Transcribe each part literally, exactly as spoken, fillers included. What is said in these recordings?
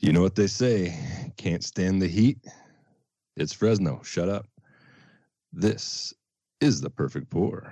You know what they say, can't stand the heat? It's Fresno. Shut up. This is the perfect pour.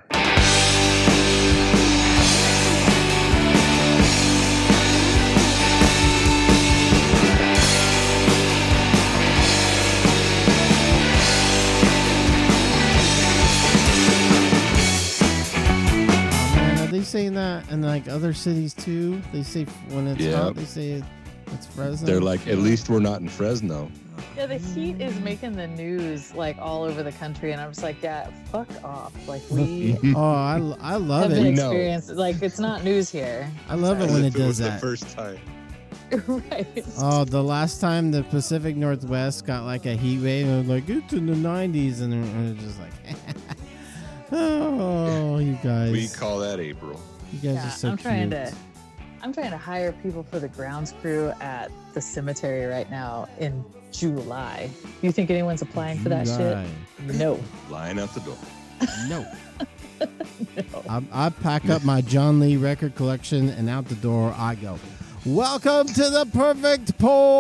They saying that in like other cities too. They say when it's Yeah. hot, they say it's Fresno. They're like, at least we're not in Fresno. Yeah, the heat is making the news like all over the country, and I'm just like, yeah, fuck off. Like we Oh, I, I love have it. the No. experience. Like it's not news here. I love it Sorry. when If it does was that. the first time. Right. Oh, the last time the Pacific Northwest got like a heat wave, it was like it's in the nineties, and it was just like, oh, you guys, We call that April. you guys Yeah, are so I'm trying cute. to I'm trying to hire people for the grounds crew at the cemetery right now in July. You think anyone's applying for that July. shit? No. Lying out the door. No. No. I, I pack up my John Lee record collection and out the door I go. Welcome to the Perfect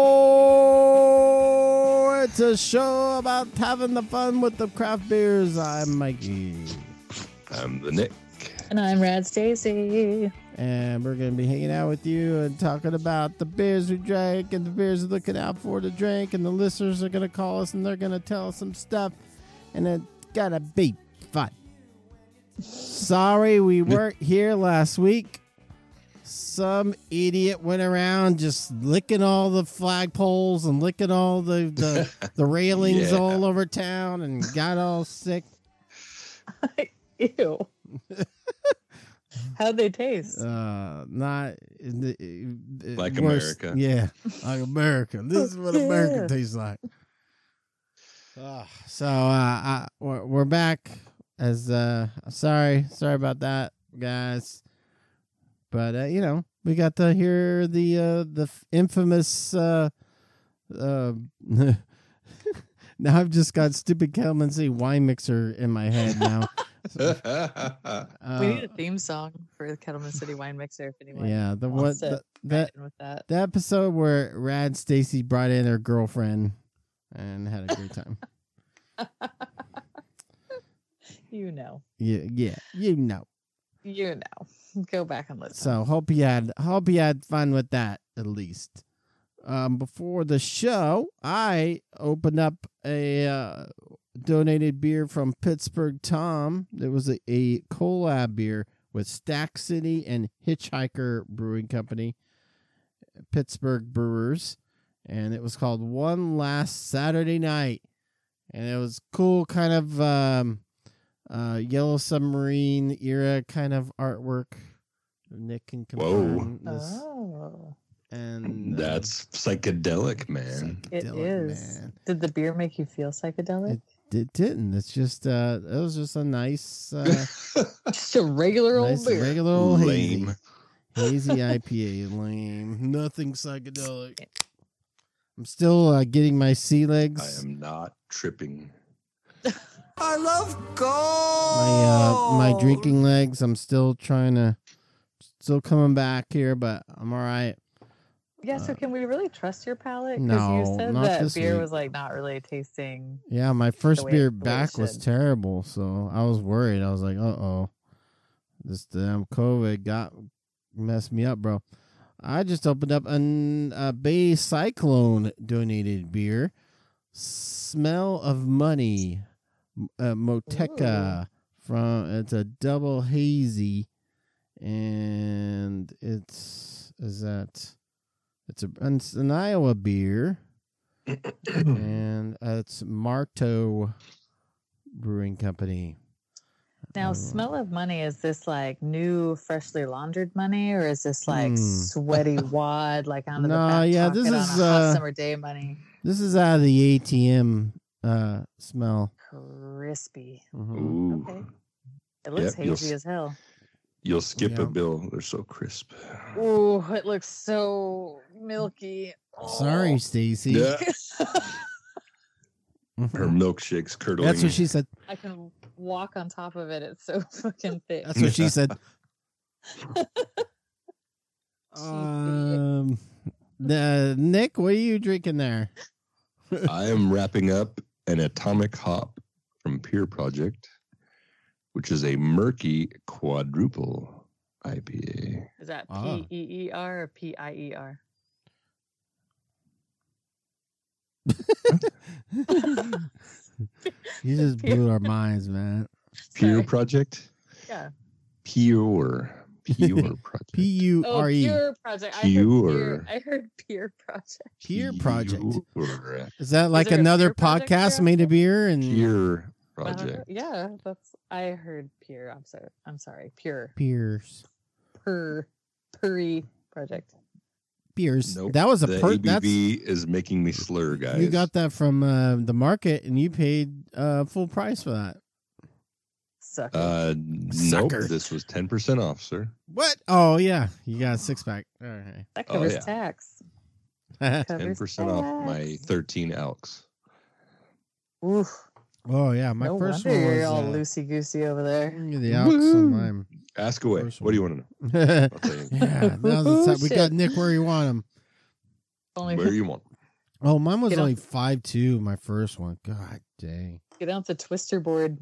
Pour. It's a show about having the fun with the craft beers. I'm Mikey. I'm the Nick. And I'm Rad Stacy. And we're going to be hanging out with you and talking about the beers we drank and the beers we're looking out for to drink. And the listeners are going to call us and they're going to tell us some stuff. And it's going to be fun. Sorry we weren't here last week. Some idiot went around just licking all the flagpoles and licking all the, the, the railings Yeah. all over town and got all sick. Ew. How'd they taste? Uh, not in the, uh, Like worse- America. Yeah, like America. This is what Yeah. America tastes like. Uh, so uh, I, we're, we're back. As uh, sorry, sorry about that, guys. But uh, you know, we got to hear the uh, the infamous. Uh, uh, now I've just got stupid Calamansi wine mixer in my head now. Uh, We need a theme song for the Kettleman City Wine Mixer if anyone yeah, the what wants to the, that write in with that. the episode where Rad Stacy brought in her girlfriend and had a great time. You know. Yeah, yeah, you know. You know. Go back and listen. So hope you had hope you had fun with that at least. Um, before the show, I opened up a uh, donated beer from Pittsburgh Tom. It was a, a collab beer with Stack City and Hitchhiker Brewing Company, Pittsburgh Brewers, and it was called One Last Saturday Night, and it was cool, kind of um, uh, Yellow Submarine era kind of artwork. Nick can confirm this. Oh. And uh, That's psychedelic, man. It psychedelic, is. man. Did the beer make you feel psychedelic? It, it didn't. It's just uh, it was just a nice, uh, Just a regular old nice beer. regular old hazy, Lame. hazy I P A. Lame. Nothing psychedelic. I'm still uh, getting my sea I legs. am not tripping. I love gold. My uh, my drinking legs. I'm still trying to, still coming back here, but I'm all right. Yeah, so can we really trust your palate? Because No, you said not that this beer week. was like not really tasting. Yeah, my first way- beer the way it back was should. terrible, so I was worried. I was like, uh oh, this damn COVID got messed me up, bro. I just opened up an, a Bay Cyclone donated beer, Smell of Money, uh, Moteca. From it's a double hazy, and it's is that it's a it's an Iowa beer. And uh, it's Marto Brewing Company. Now, Uh, smell of money, is this like new, freshly laundered money, or is this like Hmm. sweaty wad, like out of No, the back yeah, pocket this on is, a hot uh, summer day money? This is out of the A T M uh, smell. Crispy. Mhm. Ooh. Okay. It looks Yep, you'll hazy s- as hell. You'll skip Yeah. a bill. They're so crisp. Ooh, it looks so milky. Sorry, Oh. Stacy. Yeah. Mhm. Her milkshake's curdling. That's what she said. I can walk on top of it. It's so fucking thick. That's what she said. um, Uh, Nick, what are you drinking there? I am wrapping up an Atomic Hop from Peer Project, which is a murky quadruple I P A. Is that Ah. P E E R or P I E R? You just blew our minds, man. Peer Sorry. Project? Yeah. Pure. Pure Project. P U Oh, R E. Pure Project. I heard Pure. Peer. I heard Peer Project. Peer Project. Pure, Is that like there a another Peer Project podcast here? made of beer? And Pure Uh, Project. yeah, that's. I heard Pure. I'm sorry. I'm sorry. Pure. Peers. Pur. Puri Project. Beers. Nope. That was a The per. A B That's V is making me slur, guys. you got that from uh, the market, and you paid uh, full price for that. Sucker. Uh, Sucker. nope. This was ten percent off, sir. What? Oh yeah, you got a six pack. All right. that oh, covers yeah. tax. ten Covers percent off my tax. thirteen Elks. Oof. Oh yeah, my no first wonder one was you're all uh, loosey goosey over there. the Alps on mine. Ask away. First What do you one. want to know? yeah, I'll tell you. now's the time. We Shit. got Nick where you want him. Only Where you want. Oh, mine was Get on- only five two. My first one. God dang. get out the twister board.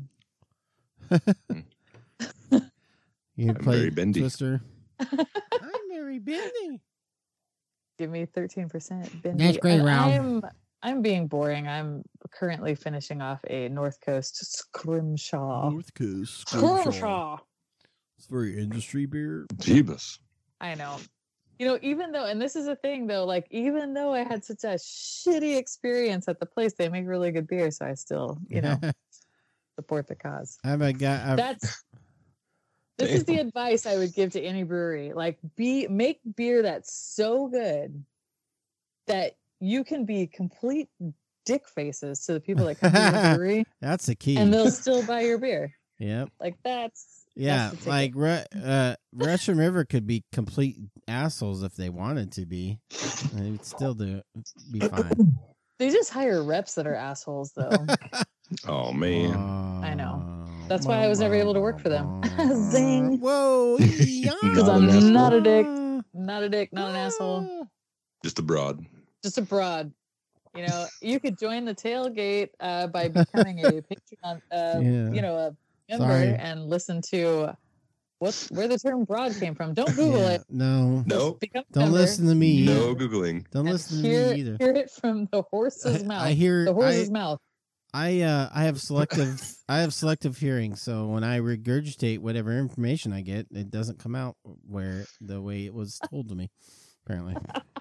You I'm play very bendy. Twister. I'm very bendy. Give me thirteen percent. That's great, Ralph. I'm I'm being boring. I'm currently finishing off a North Coast Scrimshaw. North Coast. Scrimshaw. It's very industry beer. Jeebus. I know. You know, even though, and this is a thing though, like even though I had such a shitty experience at the place, they make really good beer, so I still, you know, support the cause. I've a guy. I've, That's this is the advice I would give to any brewery. Like, be make beer that's so good that you can be complete dick faces to the people that come to your brewery, that's the key. and they'll still buy your beer. Yep. Like that's Yeah, that's the like ticket. Ru- uh, Russian River could be complete assholes if they wanted to be. They would still do it. Be fine. They just hire reps that are assholes, though. Oh, man. I know. That's why I was never able to work for them. Zing. Whoa. Because Not an asshole. I'm not a dick, not a dick, not an asshole. Just a broad. Just a broad. You know, you could join the tailgate uh, by becoming a Patreon, uh, Yeah. you know, a member Sorry. and listen to what where the term broad came from. Don't Google Yeah, it. No. Nope. Become a Don't member listen to me. No Googling. Don't and listen to hear, me either. hear it from the horse's I, mouth. I hear. the horse's I, mouth. I uh I have selective I have selective hearing, so when I regurgitate whatever information I get, it doesn't come out where the way it was told to me. Apparently.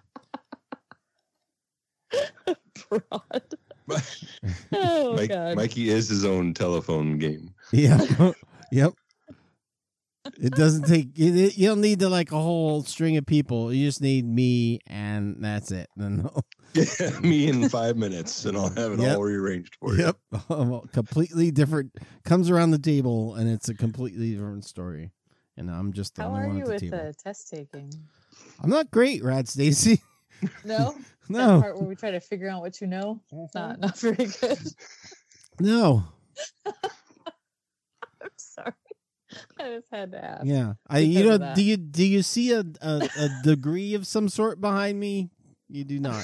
Broad. Oh Mike, God. Mikey is his own telephone game. Yeah. Yep. It doesn't take it, it- you don't need to like a whole string of people. You just need me and that's it. Then Me in five minutes, and I'll have it Yep. all rearranged for you. Yep. Completely different comes around the table and it's a completely different story. And I'm just the How only are one you at the with table. uh, test taking? I'm not great, Rad Stacy. No, that No. part where we try to figure out what you know. Not not very good. No. I'm sorry. I just had to ask. Yeah, I Because you know of that. do you do you see a, a a degree of some sort behind me? You do not.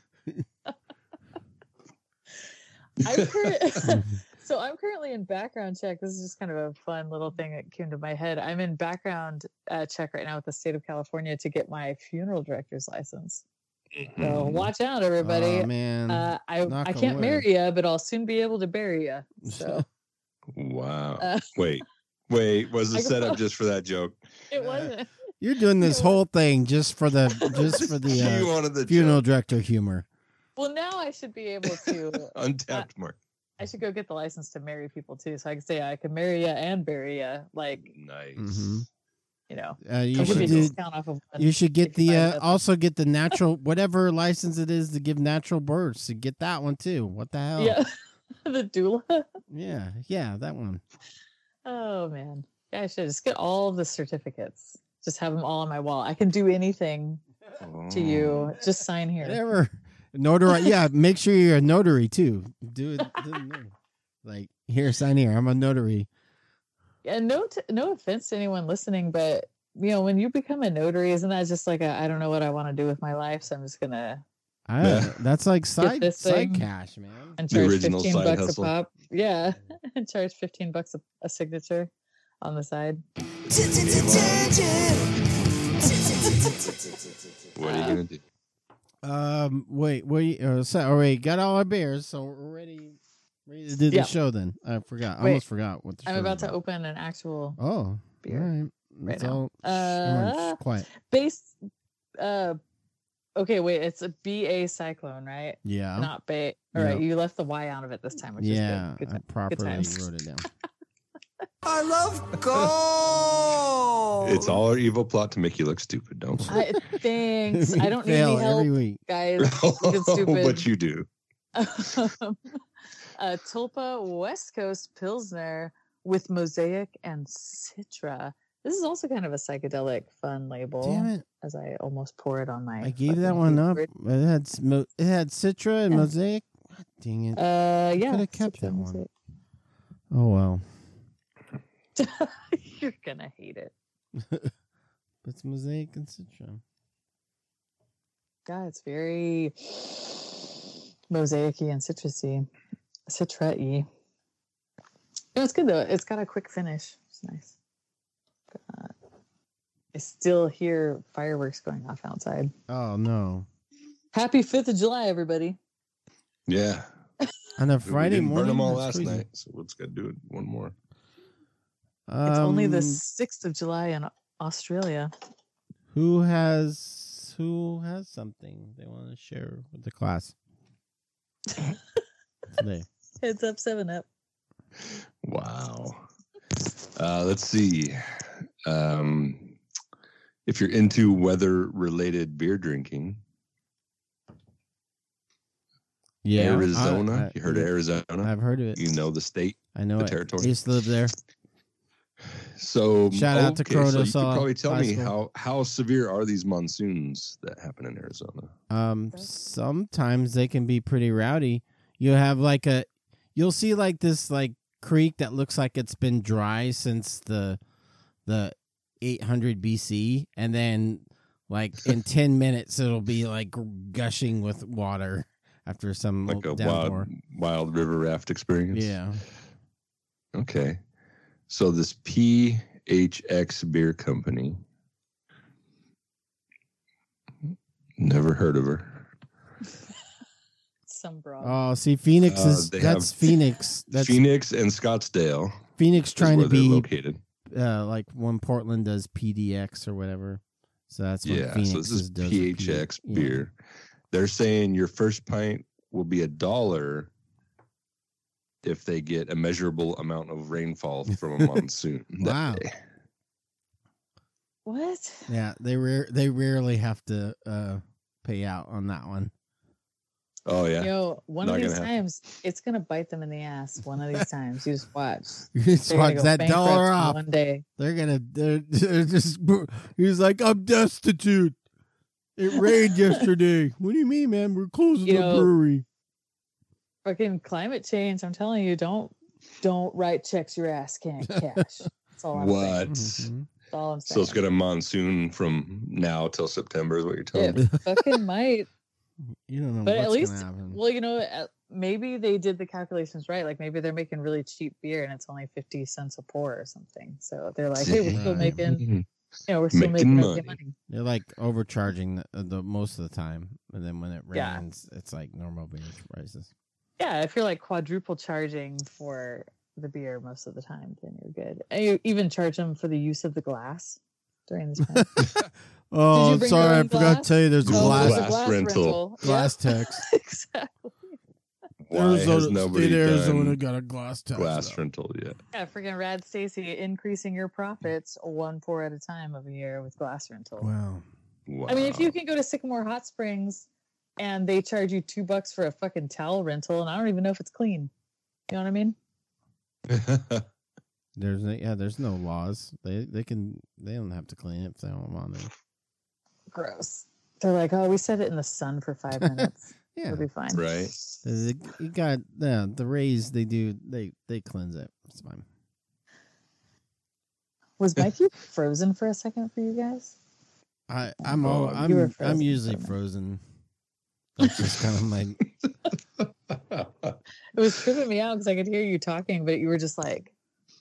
I'm current, so I'm currently in background check. This is just kind of a fun little thing that came to my head. I'm in background uh, check right now with the state of California to get my funeral director's license. So watch out, everybody. Oh, man. uh, I knock I on can't wood. marry you, but I'll soon be able to bury you. So Wow. Uh, wait, wait. Was the I go- setup just for that joke? it wasn't. You're doing this whole thing just for the just for the you uh, wanted the funeral joke. director humor. Well, now I should be able to. Untapped mark. I should go get the license to marry people too, so I can say I can marry you and bury you. Like, Nice. Mhm. you know, Uh, you I'll give should you a do. discount off of one. You should get if you the buy uh, another. also get the natural whatever license it is to give natural births. To get that one too. What the hell? Yeah, the doula. yeah, yeah, that one. Oh man, yeah, I should just get all of the certificates. Just have them all on my wall. I can do anything to you. Just sign here. Whatever. Notary. Yeah, make sure you're a notary too. Do it. do it. Like here, sign here. I'm a notary. And no, t- no offense to anyone listening, but you know, when you become a notary, isn't that just like a, I don't know what I want to do with my life, so I'm just gonna I, Yeah. That's like side this side thing. cash, man. and The charge original fifteen side bucks hustle. a pop. Yeah, and charge fifteen bucks a, a signature on the side. What are you gonna do? Um, wait, wait, uh, so, all right, got all our beers, so we're ready, ready to do the Yeah. show. Then I forgot, I Wait, almost forgot what the I'm show about is to open an actual Oh, beer all right, right it's now. all sh- Uh, sh- quiet. base. Uh, okay, wait, it's a B A Cyclone, right? Yeah, Not Bay. All right, Yeah. you left the Y out of it this time, which yeah, is good. Good, I ti- properly times. wrote it down. I love gold. It's all our evil plot to make you look stupid, don't you? I, thanks. I don't need Fail any help, every week. guys. Looking stupid. But you do. uh, Tulpa West Coast Pilsner with Mosaic and Citra. This is also kind of a psychedelic, fun label. Damn it! As I almost pour it on my. I gave that fucking one up. keyboard. It had smo- it had Citra and Yeah. Mosaic. God dang it! Uh, yeah. coulda kept Citra that and one. Mosaic. Oh well, You're gonna hate it. it's Mosaic and Citra. God, it's very mosaic-y and citrusy. Citra-y. No, it's good though. It's got a quick finish. It's nice. Uh, I still hear fireworks going off outside. Oh no! Happy fifth of July, everybody. Yeah. On a We Friday didn't morning. burn them all That's last crazy. night, so let's go do it one more. It's only the Um, sixth of July in Australia. Who has who has something they want to share with the class today? Heads up, seven up. Wow. Uh, let's see. Um, if you're into weather-related beer drinking, Yeah, Arizona. I- I- you heard of Arizona? I've heard of it. You know the state. I know the it. territory? I used to live there. So Shout out to okay, so you could Crotosaw probably tell High me School. how how severe are these monsoons that happen in Arizona? Um, sometimes they can be pretty rowdy. You have like a, you'll see like this like creek that looks like it's been dry since the the eight hundred B C, and then like in ten minutes it'll be like gushing with water after some Like a downpour. wild wild river raft experience. Yeah. Okay. So this P H X Beer Company. Never heard of her. Some broad. Oh, see, Phoenix Uh, is they that's have Phoenix. That's Phoenix and Scottsdale Phoenix is trying where to they're be located. uh, like when Portland does P D X or whatever. So that's what Yeah, Phoenix so this is does with P H X P- yeah. beer. They're saying your first pint will be a dollar if they get a measurable amount of rainfall from a monsoon. that Wow. day. What? Yeah, they rare they rarely have to uh, pay out on that one. Oh yeah. Yo, one Not of these gonna happen. times, it's gonna bite them in the ass. One of these times, you just watch. Just They're gonna watch go that bankrupt dollar in off. one day. They're gonna they're, they're just. He's like, I'm destitute. It rained yesterday. What do you mean, man? We're closing You the know, brewery. Fucking climate change. I'm telling you, don't don't write checks your ass can't cash. That's all I'm saying. What? Mhm. That's all I'm So saying. it's gonna monsoon from now till September is what you're telling me. It fucking might. You don't know But what's at least, gonna happen. well, you know, uh, maybe they did the calculations right. Like maybe they're making really cheap beer and it's only fifty cents a pour or something. So they're like, hey, we're still Right. making, you know, we're still Making making, okay money. money. They're like overcharging the, uh, the most of the time, and then when it Yeah. rains, it's like normal beer prices. Yeah, if you're like quadruple charging for the beer most of the time, then you're good. And you even charge them for the use of the glass during this time. Oh, bring sorry, your I own forgot glass? to tell you there's a Oh, glass there's a glass rental. glass Yep. tax. Exactly. Why has nobody State of Arizona done got a glass tax. glass now. rental yet? Yeah, freaking Rad Stacy increasing your profits one pour at a time of a year with glass rental. Wow. Wow. I mean, if you can go to Sycamore Hot Springs and they charge you two bucks for a fucking towel rental, and I don't even know if it's clean. You know what I mean? There's no, yeah, there's no laws. They they can they don't have to clean it if they don't want to. Gross. They're like, oh, we set it in the sun for five minutes. Yeah, It'll be fine. right. They- you got yeah, the Rays. They do they they cleanse it. It's fine. Was Mikey frozen for a second for you guys? I I'm Oh, all, you I'm were frozen I'm usually for a minute. frozen. That's just kind of my It was tripping me out because I could hear you talking, but you were just like,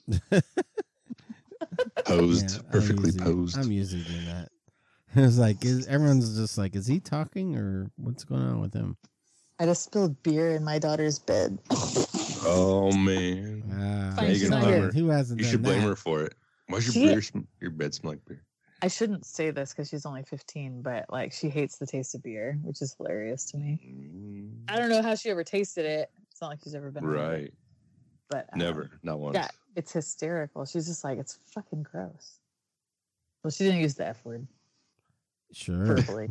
posed, Yeah, I'm perfectly usually- posed. I'm usually doing that. It's like is, everyone's just like, is he talking or what's going on with him? I just spilled beer in my daughter's bed. Oh man, Ah, Fine, she's not come here. on, who hasn't you done should blame that? her for it. Why's your She- beer? Sm- your bed smell like beer? I shouldn't say this because she's only fifteen, but like she hates the taste of beer, which is hilarious to me. Mm, I don't know how she ever tasted it. It's not like she's ever been around it, right, but um, never, not once. Yeah, it's hysterical. She's just like, it's fucking gross. Well, she didn't use the F word Sure. verbally.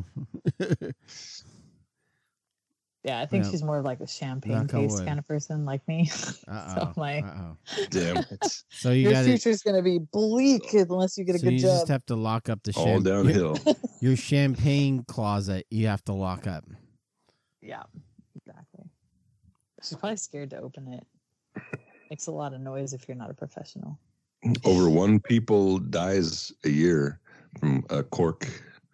Yeah, I think Well, she's more of like a champagne knock on taste wood. kind of person like me. Uh So oh. my- Uh oh. Damn, it's So you Your got to. future's gonna be bleak unless you get a So good you job. just have to lock up the all champ- your, downhill. your champagne closet. You have to lock up. Yeah, exactly. She's probably scared to open it. Makes a lot of noise if you're not a professional. Over one people dies a year from a cork.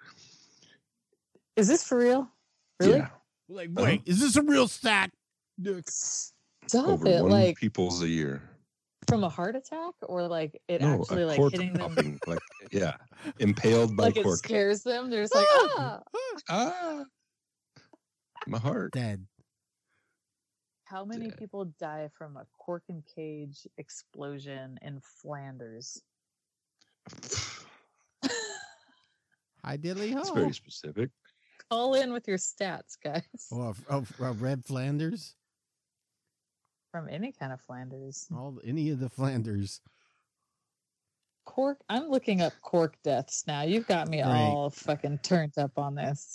Is this for real? Really? Yeah, Like, Uh-huh. wait, is this a real stat? Stop over it! one Like people's a year. from a heart attack, or like it No, actually a like cork hitting them, popping, like yeah, impaled by like it cork. scares them. They're just like, ah. Ah, my heart. Dead. How many Dead. people die from a cork and cage explosion in Flanders? Hi, diddly ho. It's very specific. Call in with your stats, guys. Oh, oh, oh, Red Flanders. From any kind of Flanders. All any of the Flanders. Cork. I'm looking up cork deaths now. You've got me Right. all fucking turned up on this.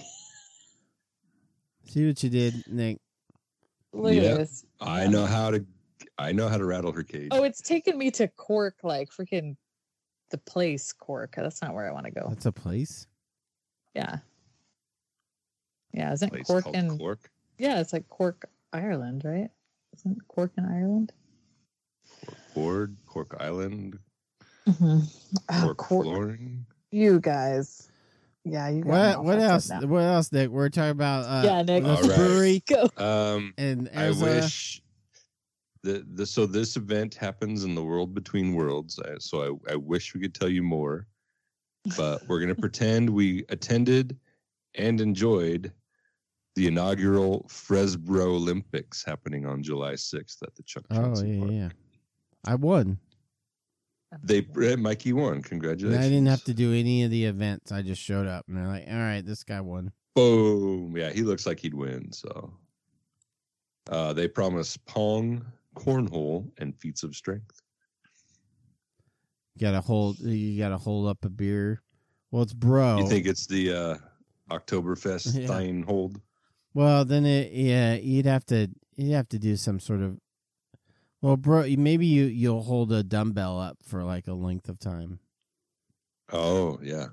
See what you did, Nick. Look Yeah, at this. I know how to. I know how to rattle her cage. Oh, it's taken me to Cork, like freaking the place Cork. That's not where I want to go. That's a place. Yeah. Yeah, isn't Place Cork called in Cork. yeah, it's like Cork, Ireland, right? Isn't Cork in Ireland? Ford, Cork Island, Mm-hmm. Oh, Cork Cork. flooring. You guys. Yeah, you got me all What? What fucked up else? now. What else, Nick? We're talking about. Uh, Yeah, Nick. this All right. brewery Go. Um, in I Arizona. wish the the so this event happens in the world between worlds. I, so I, I wish we could tell you more, but we're gonna pretend we attended and enjoyed the inaugural Fresbro Olympics happening on July sixth at the Chuck Oh Johnson yeah, Park. yeah. I won. They Mikey won. And Congratulations! I didn't have to do any of the events. I just showed up, and they're like, "All right, this guy won." Boom! Yeah, he looks like he'd win. So, uh, they promise pong, cornhole, and feats of strength. You gotta hold. You gotta hold up a beer. Well, it's bro. You think it's the uh, Oktoberfest Yeah. thine hold? Well, then it, yeah, you'd have to you'd have to do some sort of. Well, bro, maybe you you'll hold a dumbbell up for like a length of time. Oh yeah.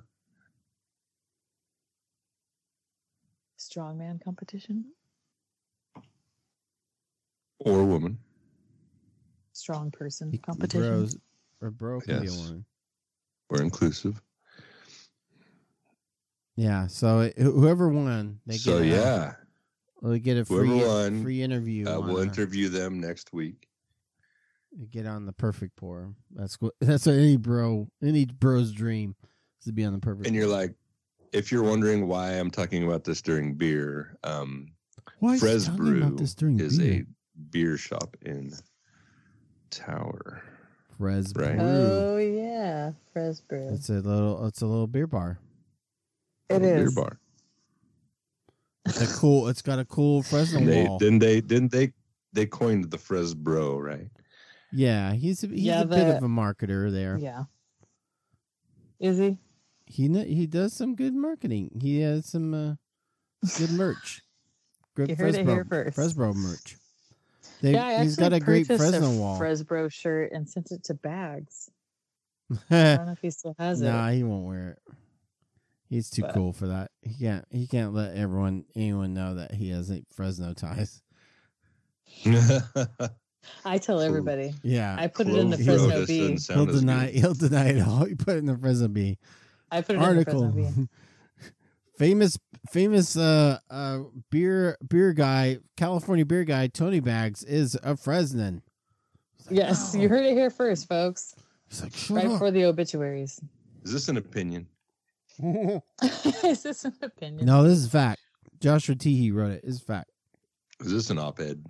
Strongman competition. Or woman. Strong person You- competition. Bros, or bro can be a Yes. woman. We're inclusive. Yeah. So it, whoever won, they So get a, yeah, they get a Whoever free won, free interview. uh, on we'll a- interview them next week. they get on the perfect pour. That's what that's what any bro any bro's dream is to be on the perfect. And you're pour. like, if you're wondering why I'm talking about this during beer, um, Why is he Fres talking Brew about this during is beer? a beer shop in Tower. Fres Right. Brew. Oh yeah, Fresbro. It's a little. It's a little beer bar. It Beer is. bar. It's a cool. It's got a cool Fresno And they wall. didn't they didn't they they coined the Fresbro, right? Yeah, he's a, he's Yeah, a bit the- of a marketer there. Yeah. Is he? He kn- he does some good marketing. He has some uh, good merch. Good You heard it Fresbro, here first. Fresbro merch. They, Yeah, I he's got a actually great purchased Fresno a wall. Fresbro shirt and sent it to Bags. I don't know if he still has it. Nah, he won't wear it. He's too But- cool for that. He can't. He can't let everyone anyone know that he has a Fresno ties. I tell everybody. Yeah. I put it in the Clove Fresno soda Bee. doesn't sound He'll as deny. good. He'll deny it all. You put it in the Fresno Bee I put it article. in the Fresno Bee. famous, famous uh, uh, beer beer guy, California beer guy, Tony Bags is a Fresnan. Like, Yes, no. you heard it here first, folks. He's like, shut Right up. before the obituaries. Is this an opinion? Is this an opinion? No, this is fact. Joshua Teehee wrote it. It's fact. Is this an op-ed?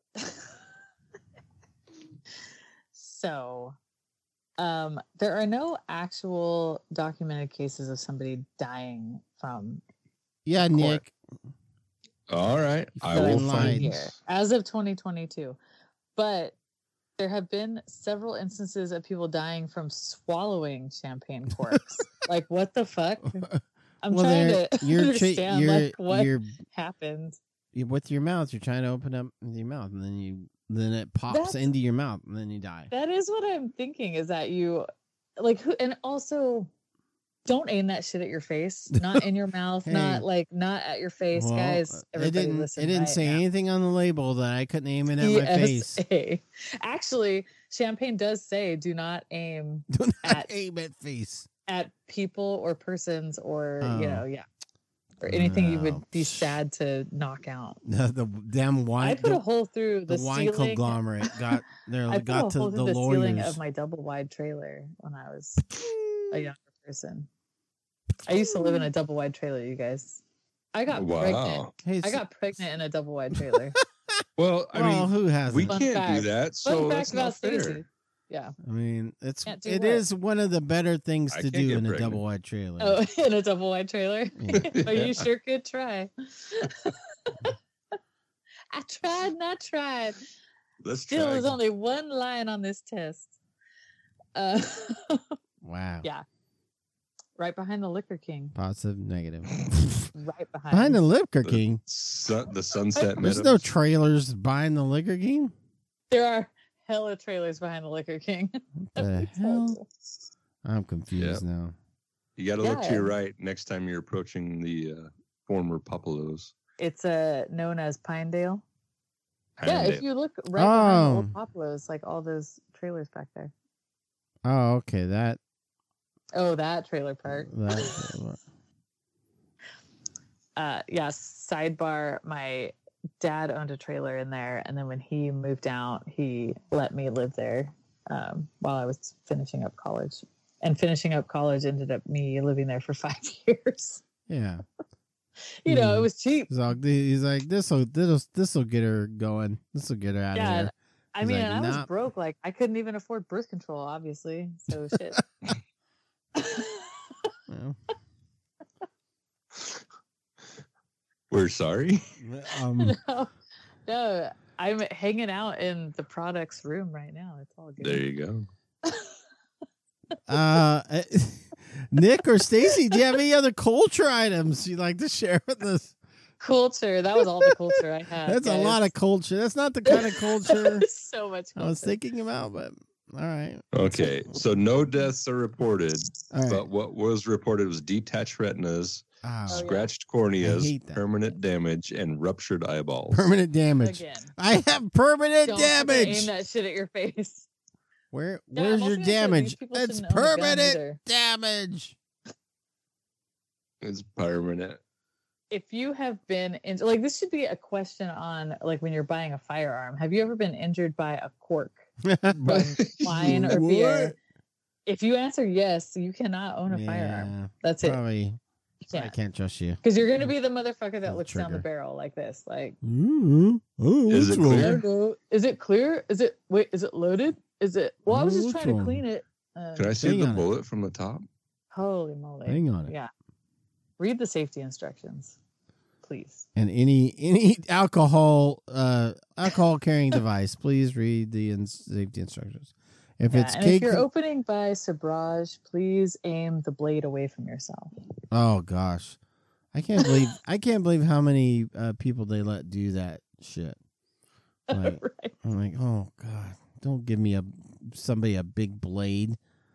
So, um, there are no actual documented cases of somebody dying from Yeah, Cork. Nick. All right, I that will I've lied. seen find. here as of twenty twenty-two. But there have been several instances of people dying from swallowing champagne corks. Like, what the fuck? I'm Well, trying there- to you're, tra- understand you're, like what you're, happened. you with your mouth. You're trying to open up with your mouth, and then you, then it pops That's- into your mouth, and then you die. That is what I'm thinking. Is that you, like, who? And also, don't aim that shit at your face. Not in your mouth. Hey. Not like not at your face, Well, guys. it Everybody didn't. listen. It didn't right say now. anything on the label that I couldn't aim it at my face. P S A. Actually, champagne does say do not aim Do not At- aim at face. at people or persons or you Oh. know, yeah, or anything you No. would be sad to knock out. The, the damn wine. I put the, a hole through the the, wine ceiling. conglomerate got there. I put a got hole to through the, the, ceiling lawyers. of my double wide trailer when I was a younger person. I used to live in a double wide trailer, you guys. I got pregnant. Wow. Hey, I so- got pregnant in a double wide trailer. Well, I well, mean, who has we it? Fun can't fact. do that, Fun so fact that's not about fair. Stacey. Yeah. I mean, it's Can't do it what? is one of the better things I to can't do get in a pregnant. double wide trailer. Oh, in a double wide trailer. Yeah. Oh, you sure could try. I tried and I tried. Let's Still, try. there's only one line on this test. Uh, Wow. yeah. Right behind the Liquor King. Positive, negative. Right behind. Behind the Liquor The King. Sun, the Sunset There's Meadows. no trailers behind the Liquor King. There are hella trailers behind the Liquor King. What the hell? I'm confused now. You got to look to your Yeah. right next time you're approaching the uh, former Papalos. It's uh, known as Pinedale. Yeah, if Pinedale. you look right behind the Oh. old Poplos, like all those trailers back there. Oh, okay. That. Oh, that trailer park. that uh yeah, sidebar, my dad owned a trailer in there, and then when he moved out, he let me live there um while I was finishing up college. And finishing up college ended up me living there for five years. yeah. You know, it Hmm. was cheap. He's like, he's like, this will this this will get her going. This will get her out Yeah, of here. I He's mean, like, and I was "Nah." broke. Like, I couldn't even afford birth control, obviously. So shit. Well, We're sorry. um, no, no, I'm hanging out in the products room right now. It's all good. There you go. uh, Nick or Stacy, do you have any other culture items you'd like to share with us? Culture. That was all the culture I had. That's a guys. lot of culture. That's not the kind of culture So much I was culture. thinking about, but all right. Okay, so no deaths are reported, All right. but what was reported was detached retinas, Oh, Oh, yeah. scratched I corneas, hate that. permanent damage, and ruptured eyeballs. permanent damage. Again. I have permanent Don't fucking damage. aim that shit at your face. Where Yeah, I'm where's also your gonna say damage? these people It's shouldn't own a gun permanent either. damage. It's permanent. If you have been in, like, this should be a question on, like, when you're buying a firearm. Have you ever been injured by a cork from wine or beer? What? If you answer yes, you cannot own a firearm. Yeah, That's it. probably. You I can't. can't trust you. Because you're going to be the motherfucker that Pull looks down the trigger. barrel like this. Like, Mm-hmm. Oh, Is what's it wrong? clear? hello? Is it clear? Is it, wait, is it loaded? Is it, well, I was Oh, just what's trying to wrong? clean it. Um, Can I see Hang the on it. bullet from the top? Holy moly. Hang on it. Yeah. Read the safety instructions, please. And any any alcohol uh alcohol carrying device, please read the in- safety instructions. If Yeah, it's and cake, if you're opening by Sabrage, please aim the blade away from yourself. oh gosh, I can't believe I can't believe how many uh, people they let do that shit. Like, Right. I'm like, oh god, don't give me a somebody a big blade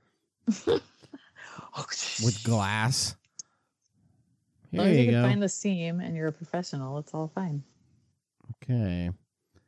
with glass. As long Here as you you can go. find the seam and you're a professional, it's all fine. Okay.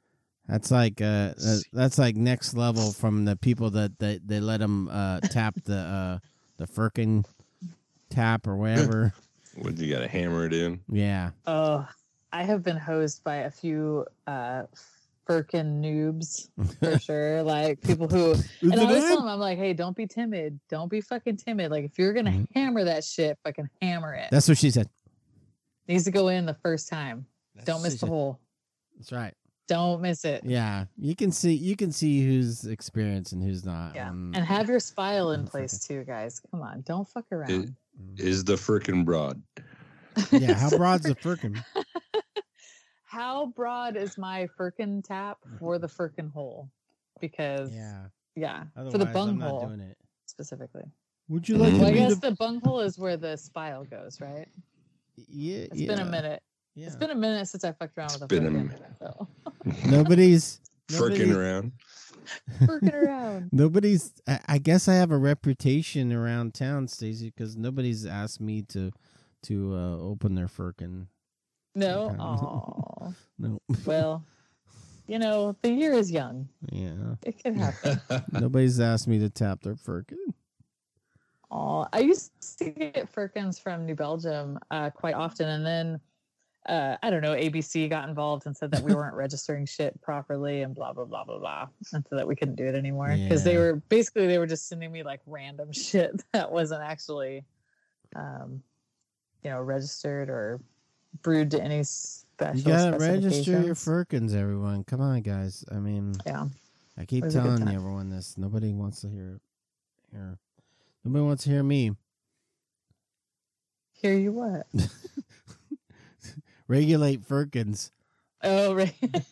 That's like uh, uh, that's like next level from the people that they, they let them uh, tap the uh, the Firkin tap or whatever. What, you got to hammer it in? Yeah. Oh, I have been hosed by a few uh, Firkin noobs for sure. Like people who, and I always tell them, I'm like, hey, don't be timid. Don't be fucking timid. Like if you're gonna mm-hmm. hammer that shit, fucking hammer it. That's what she said. Needs to go in the first time. That's don't miss the said. hole. That's right. Don't miss it. Yeah, you can see you can see who's experienced and who's not. Yeah, um, and have your spile in place too, guys. Come on, don't fuck around. It, is the Firkin broad? Yeah, how broad's the Firkin? How broad is my Firkin tap for the Firkin hole? Because yeah, yeah, otherwise, for the bung I'm hole not doing it. specifically. Would you like? Well, to I be guess the... the bung hole is where the spile goes, right? Yeah, it's yeah. been a minute. Yeah. It's been a minute since I fucked around it's with a been Firkin. a minute. So. Nobody's Firkin around. Firkin around. Nobody's. I, I guess I have a reputation around town, Stacey, because nobody's asked me to to uh, open their Firkin. No. Oh. No. Well, you know, the year is young. Yeah. It can happen. Nobody's asked me to tap their Firkin. Oh, I used to get Firkins from New Belgium uh, quite often, and then uh, I don't know, A B C got involved and said that we weren't registering shit properly, and blah blah blah blah blah, and so that we couldn't do it anymore because yeah. they were basically they were just sending me like random shit that wasn't actually, um, you know, registered or brewed to any special. You gotta register your Firkins, everyone. Come on, guys. I mean, yeah, I keep telling everyone this. Nobody wants to hear hear. Nobody wants to hear me. Hear you what? Regulate Firkins. Oh, right.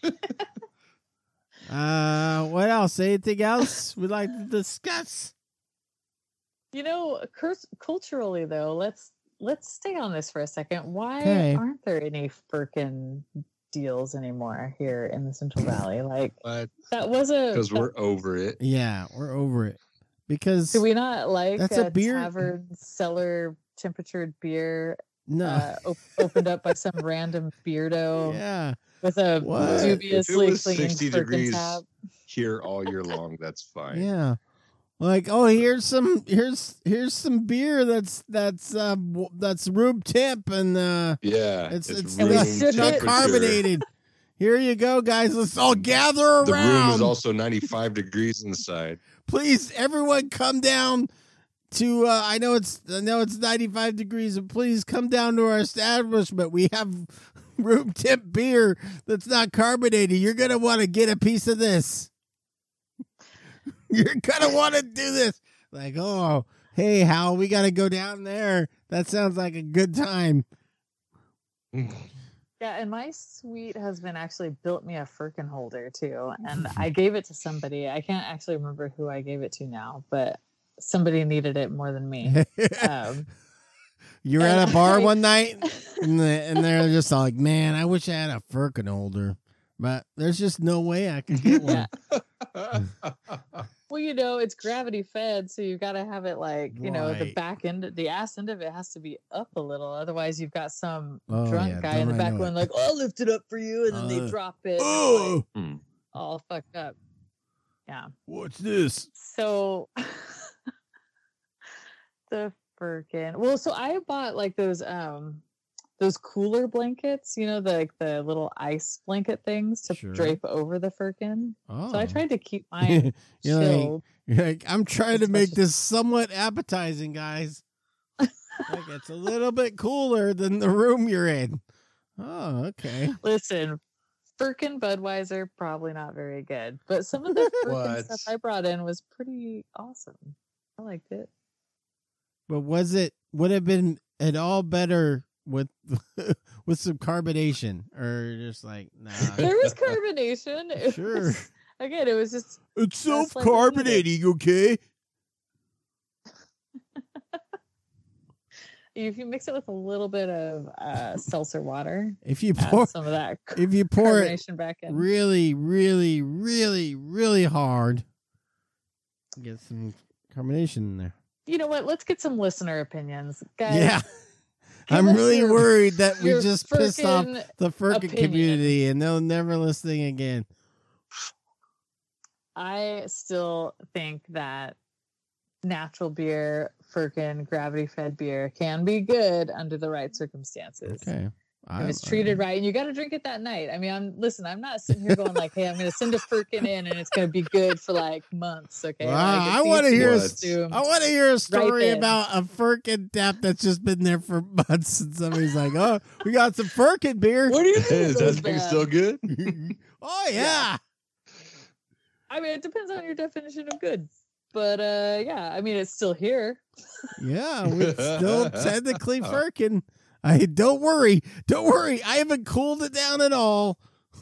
uh, what else? Anything else we'd like to discuss? You know, culturally though, let's let's stay on this for a second. Why okay. aren't there any Firkin deals anymore here in the Central Valley? Like what? That was a because we're over it. Yeah, we're over it. Because do we not like that's a, a beer tavern cellar temperatured beer? No, uh, op- opened up by some random beardo. Yeah, with a what? dubiously if it was clean sixty Firkin degrees tap. here all year long. That's fine. Yeah, like oh, here's some here's here's some beer that's that's uh that's room temp and uh yeah, it's it's, it's, it's not, not carbonated. Here you go, guys. Let's all gather around. The room is also ninety-five degrees inside. Please, everyone, come down to. Uh, I know it's. I know it's ninety-five degrees, but please come down to our establishment. We have room temp beer that's not carbonated. You're gonna want to get a piece of this. You're gonna want to do this. Like, oh, hey, Hal, we got to go down there. That sounds like a good time. Yeah, and my sweet husband actually built me a Firkin holder too, and I gave it to somebody. I can't actually remember who I gave it to now, but somebody needed it more than me. Um, you were at a bar I, one night, and, the, and they're just like, "Man, I wish I had a Firkin holder, but there's just no way I could get one." Yeah. Well, you know, it's gravity fed, so you got to have it like, you right. know, the back end, the ass end of it has to be up a little. Otherwise, you've got some oh, drunk yeah, guy in the back going like, oh, I'll lift it up for you. And then uh, they drop it. Oh, like, all fucked up. Yeah. What's this? So the Firkin. Well, so I bought like those, um, those cooler blankets, you know, the like the little ice blanket things to sure. drape over the Firkin. Oh. So I tried to keep mine you're chilled. Like, you're like, I'm trying to make this somewhat appetizing, guys. Like it's a little bit cooler than the room you're in. Oh, okay. Listen, Firkin Budweiser, probably not very good. But some of the Firkin stuff I brought in was pretty awesome. I liked it. But was it, would have been at all better with with some carbonation, or just like nah? There was carbonation. It sure. Was, again, it was just it's self-carbonating, okay? If you mix it with a little bit of uh, seltzer water, if you pour some of that, if you pour it back in. really, really, really, really hard, get some carbonation in there. You know what? Let's get some listener opinions, guys. Yeah. I'm really your, worried that we just Firkin pissed off the Firkin opinion. community and they'll never listening again. I still think that natural beer, Firkin, gravity-fed beer can be good under the right circumstances. Okay. If it's treated right, and you got to drink it that night. I mean, I'm listen. I'm not sitting here going like, "Hey, I'm going to send a Firkin in, and it's going to be good for like months." Okay, Wow, like, I want to hear. assumed. I want to hear a story Right about a Firkin tap that's just been there for months, and somebody's like, "Oh, we got some Firkin beer." What do you mean? Is that thing still good? Oh yeah. I mean, it depends on your definition of good, but uh, yeah, I mean, it's still here. Yeah, we're still technically Firkin. I don't worry, don't worry. I haven't cooled it down at all.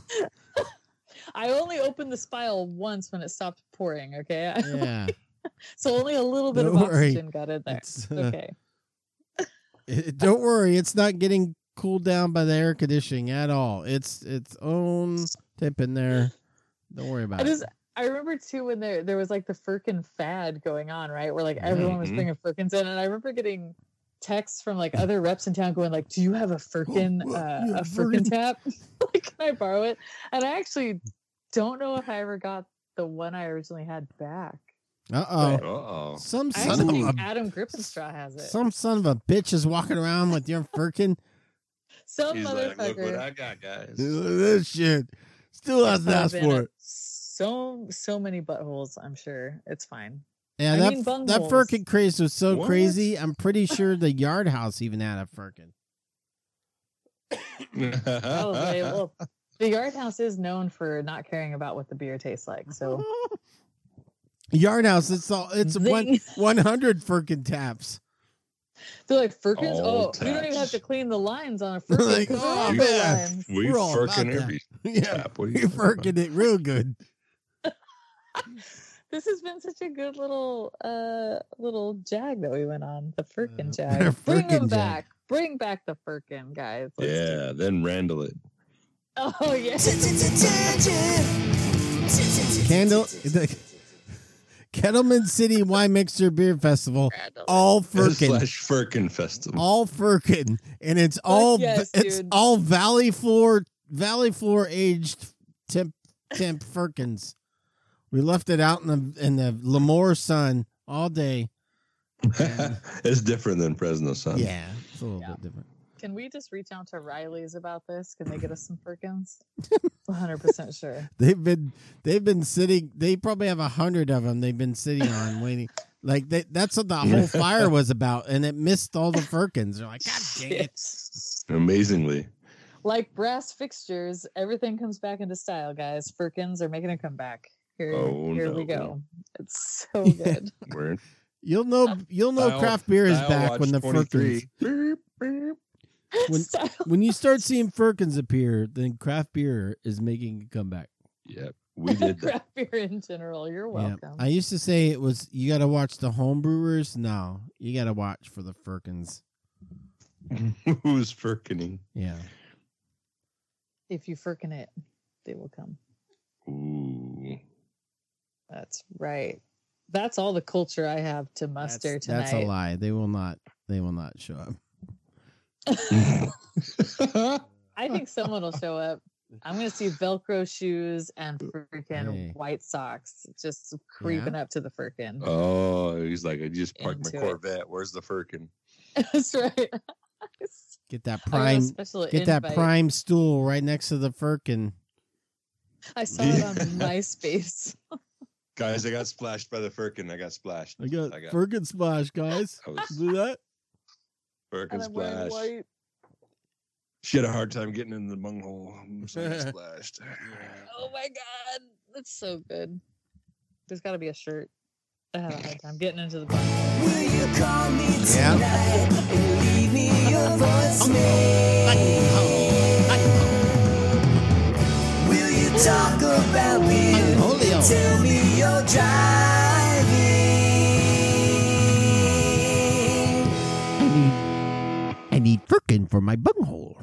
I only opened the spiral once when it stopped pouring. Okay, Yeah. so only a little bit Don't of worry. oxygen got in there. It's, uh, Okay. It, don't worry, it's not getting cooled down by the air conditioning at all. It's its own tip in there. Don't worry about I it. just I remember too when there there was like the Firkin fad going on, right? Where like everyone was Mhm. bringing Firkins in, and I remember getting texts from like other reps in town going like, "Do you have a Firkin, Oh, uh, yeah, a Firkin Firkin." tap? Like, can I borrow it?" And I actually don't know if I ever got the one I originally had back. Uh oh. Uh-oh. Some I son actually of think a Adam Grippenstraw has it. some son of a bitch is walking around with your Firkin. Some He's like, look what motherfucker. I got, guys. This shit still hasn't I've asked been for at it. So so many buttholes. I'm sure it's fine. Yeah, I that mean, bung that holes. Firkin craze was so What? crazy. I'm pretty sure the Yard House even had a Firkin. Probably. Well, the Yard House is known for not caring about what the beer tastes like. So Yard House, it's all it's Zing. one one hundred Firkin taps. they're like Firkins. All Oh, we don't even have taps. to clean the lines on a Firkin Like, because oh, there are no man. lines. we We're all about Firkin that. every Yeah, tap. What are you you're talking about? Firkin it real good. This has been such a good little uh little jag that we went on. The Firkin Uh, jag. Bring Firkin them jag. back. Bring back the Firkin, guys. Let's do Yeah, it. then Randall it. Oh yeah. Candle the Kettleman City Wine Mixer Beer Festival. Randall. All Firkin. Slash Firkin Festival. All Firkin. And it's all yes, it's dude. all Valley Floor Valley Floor aged temp temp Firkins. We left it out in the in the Lemoore sun all day. It's different than Fresno Sun. Yeah, it's a little Yeah. bit different. Can we just reach out to Riley's about this? Can they get us some Firkins? one hundred percent sure. They've been they've been sitting. They probably have a hundred of them. They've been sitting on waiting. Like they, that's what the whole fire was about, and it missed all the Firkins. They're like, God dang it! Amazingly. Like brass fixtures, everything comes back into style, guys. Firkins are making a comeback. Here, Oh, here we no. go. It's so good. We're You'll know you'll know Dial- craft beer is Dial back Watch when the twenty-three. Firkins. Beep, beep. When- Style. When you start seeing Firkins appear, then craft beer is making a comeback. Yep, we did that. Craft beer in general. You're Yeah. welcome. I used to say it was you got to watch the home brewers. No, you got to watch for the Firkins. Who's Firkining? Yeah. If you Firkin it, they will come. Ooh. That's right. That's all the culture I have to muster That's, tonight. that's a lie. They will not. They will not show up. I think someone will show up. I'm going to see Velcro shoes and freaking Hey. white socks just creeping up to the Firkin. Oh, he's like, I just parked my Into it. Corvette. Where's the Firkin? That's right. Get that I got a prime. special Get that invite. prime stool right next to the Firkin. I saw it on MySpace. Guys, I got splashed by the Firkin. I got splashed. I got, I got- Firkin splash, guys. I was Do that. Firkin And I'm wearing splash. white. She had a hard time getting in the bunghole. So I got splashed. Oh my god, that's so good. There's got to be a shirt. I had a hard time getting into the bunghole. Will you call me Yeah. tonight and leave me your voicemail? Will you talk about beer? Polio. Tell me you're driving. I need Firkin for my bunghole.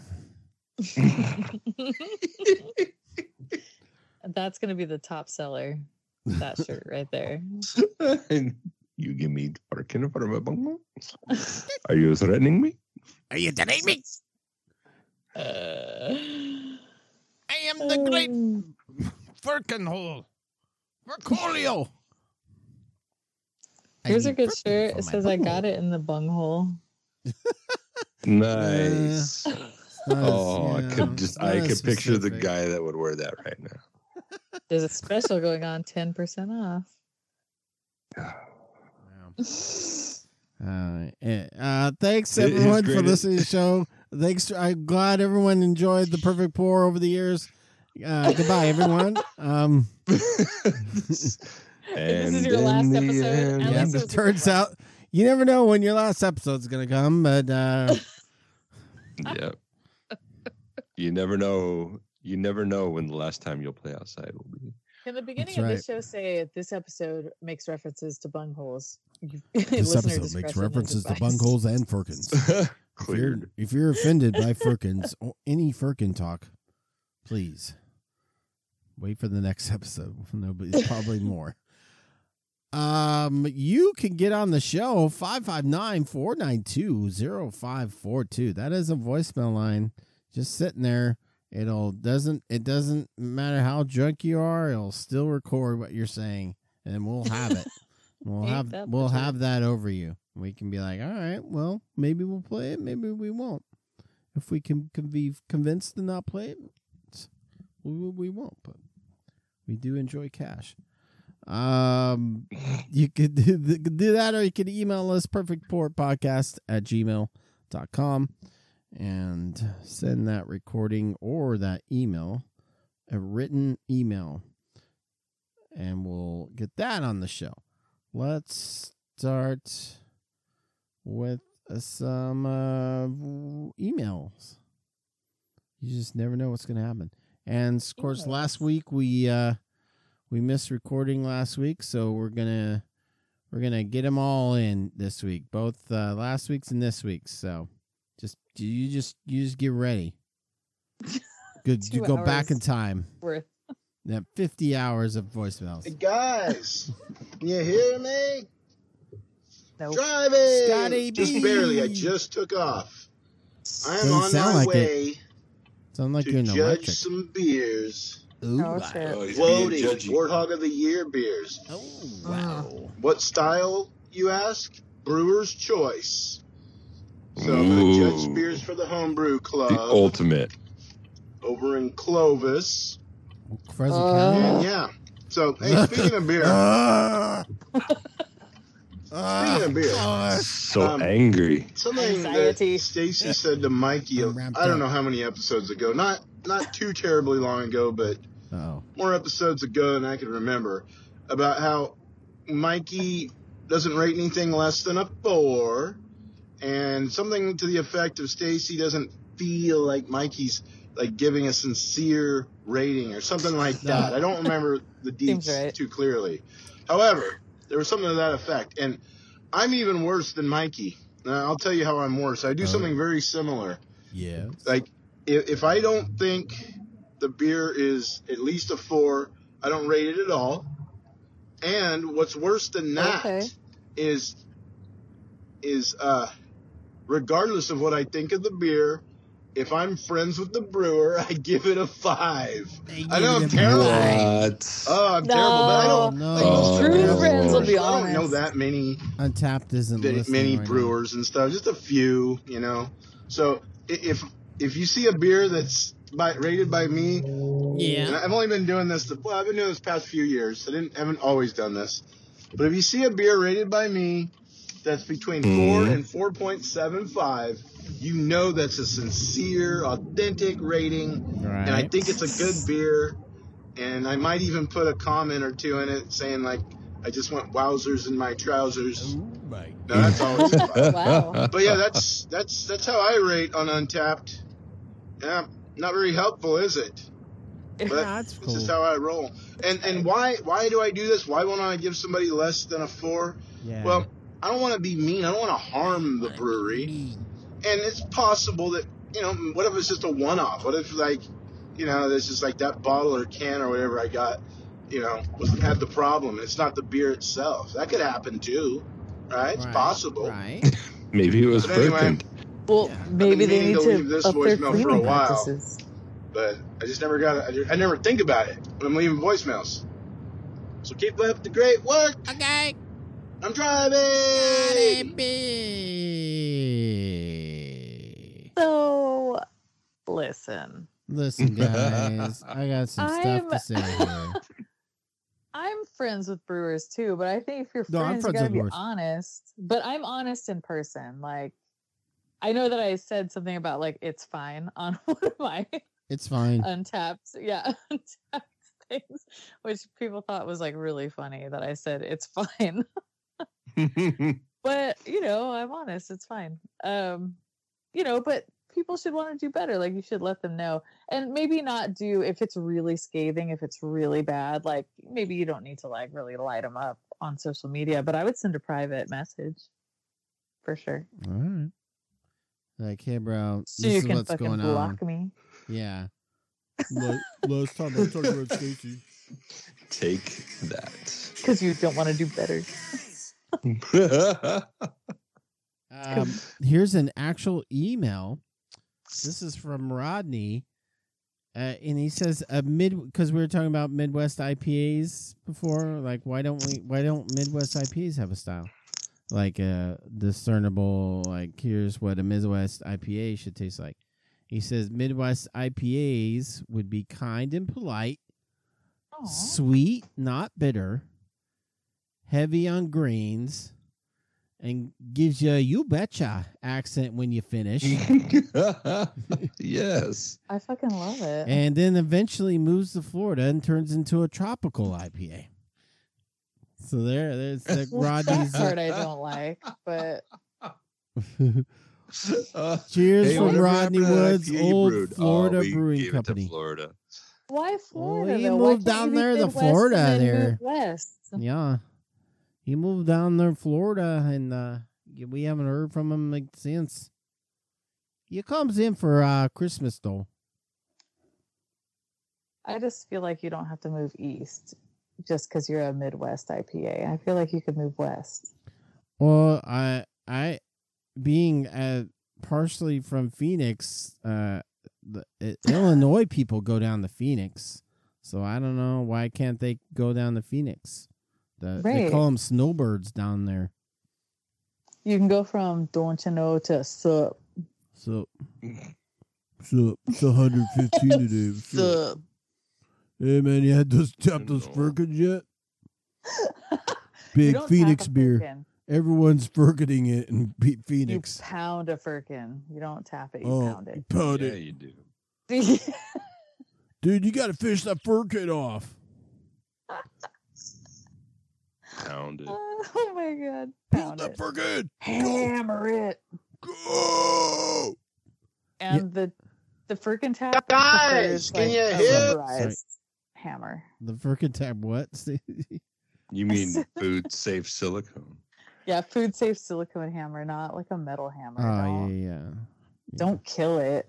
That's going to be the top seller. That shirt right there. You give me Firkin for my bunghole? Are you threatening me? Are you kidding me? Uh, I am um, Firkin hole. Mercolio. Here's a good shirt. It says, I got it in the bunghole. Nice. Uh, Not as- Oh, yeah, I could just, it's not I as could picture the specific. guy that would wear that right now. There's a special going on, ten percent off. Uh, eh, uh, thanks It is everyone for great. listening to the show. Thanks. I'm glad everyone enjoyed the perfect pour over the years. Uh, goodbye, everyone. Um, And is your in last the episode, end- at yeah, least it it was a good turns one. out you never know when your last episode's gonna come, but uh, Yep. You never know. You never know when the last time you'll play outside will be. Can the beginning That's of right. this show say this episode makes references to bungholes? this episode makes references to bungholes and firkins. If you're, Cleared. if you're offended by firkins or any firkin talk, please wait for the next episode. Nobody's probably more. Um, you can get on the show five five nine, four nine two, zero five four two. That is a voicemail line just sitting there. It'll doesn't it doesn't matter how drunk you are, it'll still record what you're saying, and we'll have it. We'll Ain't have that the we'll truth? have that over you. We can be like, all right, well, maybe we'll play it, maybe we won't. If we can, can be convinced to not play it, it's- we we won't. But we do enjoy cash. Um, you could do, do that, or you could email us perfectportpodcast at gmail dot com and send that recording or that email, a written email, and we'll get that on the show. Let's start with uh, some uh, emails. You just never know what's going to happen. And of course, last Emails. week we uh, we missed recording last week, so we're gonna we're gonna get them all in this week, both uh, last week's and this week's. So just you just you just get ready. Good, you Two go back hours in time. Worth. That fifty hours of voicemails. Hey guys, you hear me? Nope. Driving! Scotty just B. barely, I just took off. I'm Doesn't on sound my like it. way Sound like to you're an judge electric. some beers. Ooh, Oh, wow. shit. Oh, he's being Floating, judgy. Warthog of the Year beers. Oh, wow. What style, you ask? Brewer's Choice. So I'm going to judge Ooh. beers for the Homebrew Club The ultimate. over in Clovis. Fresno Uh, County. And yeah, so hey, speaking of beer, Ah. speaking of beer, Ah. So Um, angry. something Anxiety. that Stacy said to Mikey, I'm ramped I don't up. know how many episodes ago, not not too terribly long ago, but Oh, more episodes ago than I can remember, about how Mikey doesn't rate anything less than a four, and something to the effect of Stacy doesn't feel like Mikey's like giving a sincere rating or something like No. that. I don't remember the Seems deets right. too clearly. However, there was something to that effect, and I'm even worse than Mikey. Now, I'll tell you how I'm worse. I do Oh. something very similar. yes. Like, if, if I don't think the beer is at least a four, I don't rate it at all. And what's worse than that is, Okay. is uh, regardless of what I think of the beer, if I'm friends with the brewer, I give it a five. They I know give I'm it a terrible. five. What? Oh, I'm terrible, but I don't. No, like, no. most True brewers- friends will be I don't know honest. that many Untapped isn't many, listening many right brewers and stuff, just a few, you know. So i- if if you see a beer that's by, rated by me, now. and Yeah. I've only been doing this, the, well, I've been doing this past few years. I didn't haven't always done this, but if you see a beer rated by me that's between four Mhm. and four point seven five, you know that's a sincere, authentic rating, Right. and I think it's a good beer. And I might even put a comment or two in it saying like, I just want wowzers in my trousers. Oh my. No, that's always fine. Wow. But yeah, that's that's that's how I rate on Untapped. Yeah, not very helpful, is it? But That's this is cool. how I roll. And and why why do I do this? Why won't I give somebody less than a four? Yeah. Well, I don't want to be mean. I don't want to harm the brewery. And it's possible that, you know, what if it's just a one-off? What if like, you know, there's just like that bottle or can or whatever I got, you know, was had the problem. It's not the beer itself. That could happen too, right? It's Right, possible. Right. Maybe it was But anyway, broken. Well, Yeah. maybe I've been they meaning need to leave to this up their voicemail for a cleaning while. practices. But I just never got it. I, just, I never think about it when I'm leaving voicemails. So keep up the great work. Okay. I'm driving. So, listen. Listen, guys, I got some stuff I'm- to say here. I'm friends with brewers too, but I think if you're No, I'm friends, friends you gotta with be brewers. honest. But I'm honest in person. Like, I know that I said something about like it's fine on one of my It's fine. untapped, yeah, untapped things, which people thought was like really funny that I said it's fine. But you know, I'm honest, it's fine. Um, you know, but people should want to do better. Like you should let them know. And maybe not do if it's really scathing, if it's really bad, like maybe you don't need to like really light them up on social media, but I would send a private message for sure. All right. Like, hey, bro, So this you is can what's fucking going on. block me. Yeah. Last time I talked about Stacy. Take that. Because you don't want to do better. Um, here's an actual email. This is from Rodney, uh, and he says a mid because we were talking about Midwest I P As before. Like, why don't we? Why don't Midwest I P As have a style like a discernible? Like, here's what a Midwest I P A should taste like. He says Midwest I P As would be kind and polite, Aw. sweet, not bitter, heavy on grains, and gives you a you betcha accent when you finish. Yes. I fucking love it. And then eventually moves to Florida and turns into a tropical I P A. So there, there's the Well, that Rodney's. part I don't like, but Uh, Cheers hey, from whatever Rodney happened to that Woods, I P A old brewed? Florida Oh, we Brewing gave it to Company. Florida. why Florida? he though? Why moved can't down you be there to Midwest Florida and then there. move west? Yeah, he moved down there, Florida, and uh, we haven't heard from him like since. He comes in for uh, Christmas though. I just feel like you don't have to move east just because you're a Midwest I P A. I feel like you could move west. Well, I, I, being uh, partially from Phoenix, uh, the uh, Illinois people go down to Phoenix, so I don't know why can't they go down to Phoenix? The, They Right. call them snowbirds down there. You can go from don't you know to sup. So, so it's one hundred fifteen today. So, Sup. hey man, you had those tap those No. Firkins yet? You Big don't Phoenix tap a beer. firkin. Everyone's Firkining it in P- You Phoenix. pound a firkin. You don't tap it. You Oh, pound you it. pound Yeah, it. you do. Dude, you got to finish that Firkin off. Pound it. Oh my god. Pound Pound that it. Firkin. Hammer it. Go. And the the firkin tap Guys, prefers, can like, you a hear? rubberized hammer. The Firkin tab what? You mean food safe silicone? Yeah, food safe silicone hammer, not like a metal hammer. Oh, yeah, don't, yeah. yeah. don't kill it.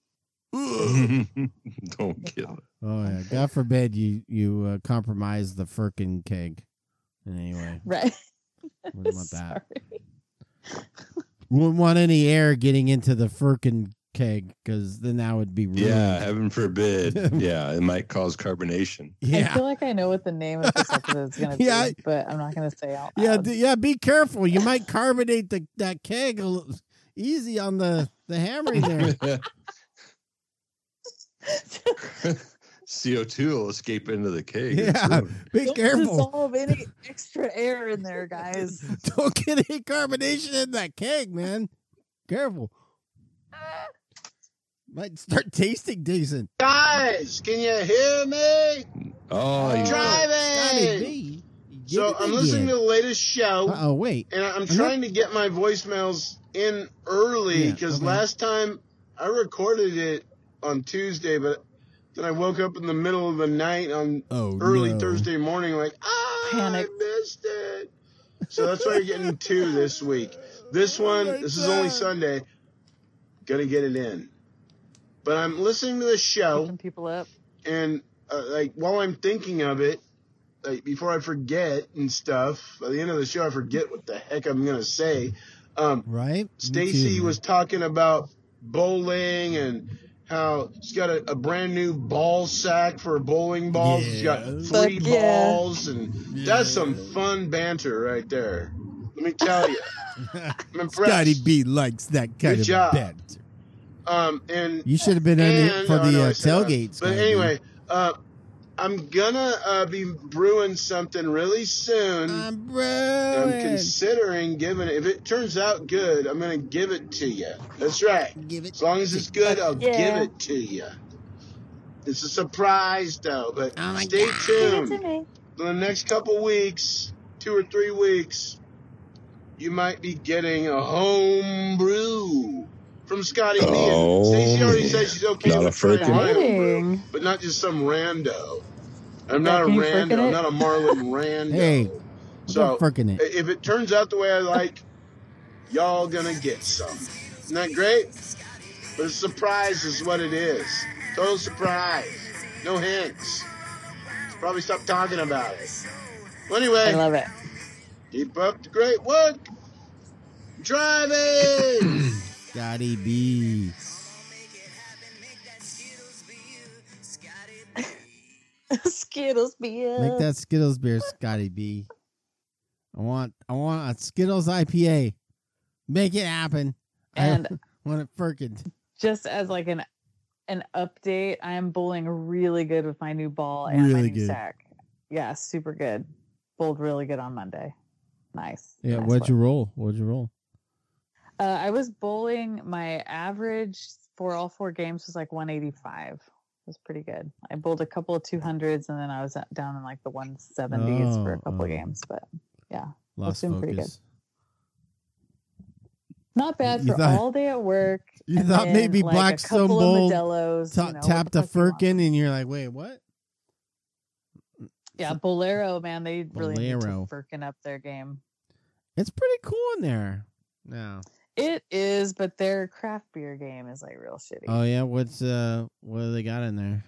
Don't kill it. Oh, yeah. God forbid you, you uh, compromise the Firkin keg. Anyway, Right. wouldn't want that. Sorry. Wouldn't want any air getting into the Firkin keg because then that would be ruined. Yeah, heaven forbid. Yeah, it might cause carbonation. I Yeah. feel like I know what the name of this episode is going to Yeah. be, but I'm not going to say out Yeah, loud. d- yeah. Be careful. You might carbonate the that keg a little easy on the the hammering there. C O two will escape into the keg. It's Yeah, ruined. be Don't careful. dissolve any extra air in there, guys. Don't get any carbonation in that keg, man. Careful. Might start tasting decent. Guys, can you hear me? Oh, I'm you driving. So I'm listening to the latest show, Uh oh, wait. and I'm I'm trying to get my voicemails in early Yeah, because okay. last time I recorded it on Tuesday, but then I woke up in the middle of the night on Oh, early no. Thursday morning, like, ah, Panic. I missed it. So that's why you're getting two this week. This one, Oh my this is only God. Sunday. Gonna get it in. But I'm listening to the show, Keeping people up. and uh, like while I'm thinking of it, like before I forget and stuff, by the end of the show I forget what the heck I'm gonna say. Um, Right? Me Stacy too, was talking about bowling and how he's got a, a brand new ball sack for bowling balls. He's got Yeah. free Fuck yeah. balls, and that's some fun banter right there. Let me tell you, I'm impressed. Scotty B likes that kind Good of job. banter. Um, and You should have been in it and- for oh, the no, I uh, said that. tailgate. But Scotty B. anyway, uh, I'm gonna uh, be brewing something really soon. I'm I'm brewing. considering giving it. If it turns out good, I'm gonna give it to you. That's right. Give it. As long as it's good, I'll Yeah. give it to you. It's a surprise, though. But Oh my stay God. Give it to tuned. me. In the next couple weeks, two or three weeks, you might be getting a home brew from Scotty B. Oh, And Stacey already man. said she's okay Not a with trying freaking- my home brew, Exciting. but not just some rando. I'm Yeah, not a can you frickin' rando. I'm it? not a Marlon Rando. Hey, so I'm freaking it. if it turns out the way I like, y'all gonna get some. Isn't that great? But a surprise is what it is. Total surprise. No hints. Probably stop talking about it. Well, I anyway, love it. keep up the great work. Driving. Scotty B. Skittles beer. Make that Skittles beer, Scotty B. I want, I want a Skittles I P A. Make it happen. And I want it firkin. just as like an an update, I am bowling really good with my new ball and my Really new good. sack. Yeah, super good. Bowled really good on Monday. Nice. Yeah, nice what'd work. you roll? What'd you roll? Uh, I was bowling. My average for all four games was like one eighty-five. It was pretty good. I bowled a couple of two hundreds, and then I was at- down in like the one seventies for a Oh, couple of oh. games. But yeah, Lost doing pretty focus. not bad You for thought- all day at work. You and thought then, maybe like, Blackstone a couple Bowl of Modelo's, Ta- you know, what tapped the a fuck you want? firkin, and you're like, wait, what? Yeah, Bolero, man, they really need to Bolero. firkin up their game. It's pretty cool in there. No. It is, but their craft beer game is like real shitty. Oh yeah, what's uh, what do they got in there?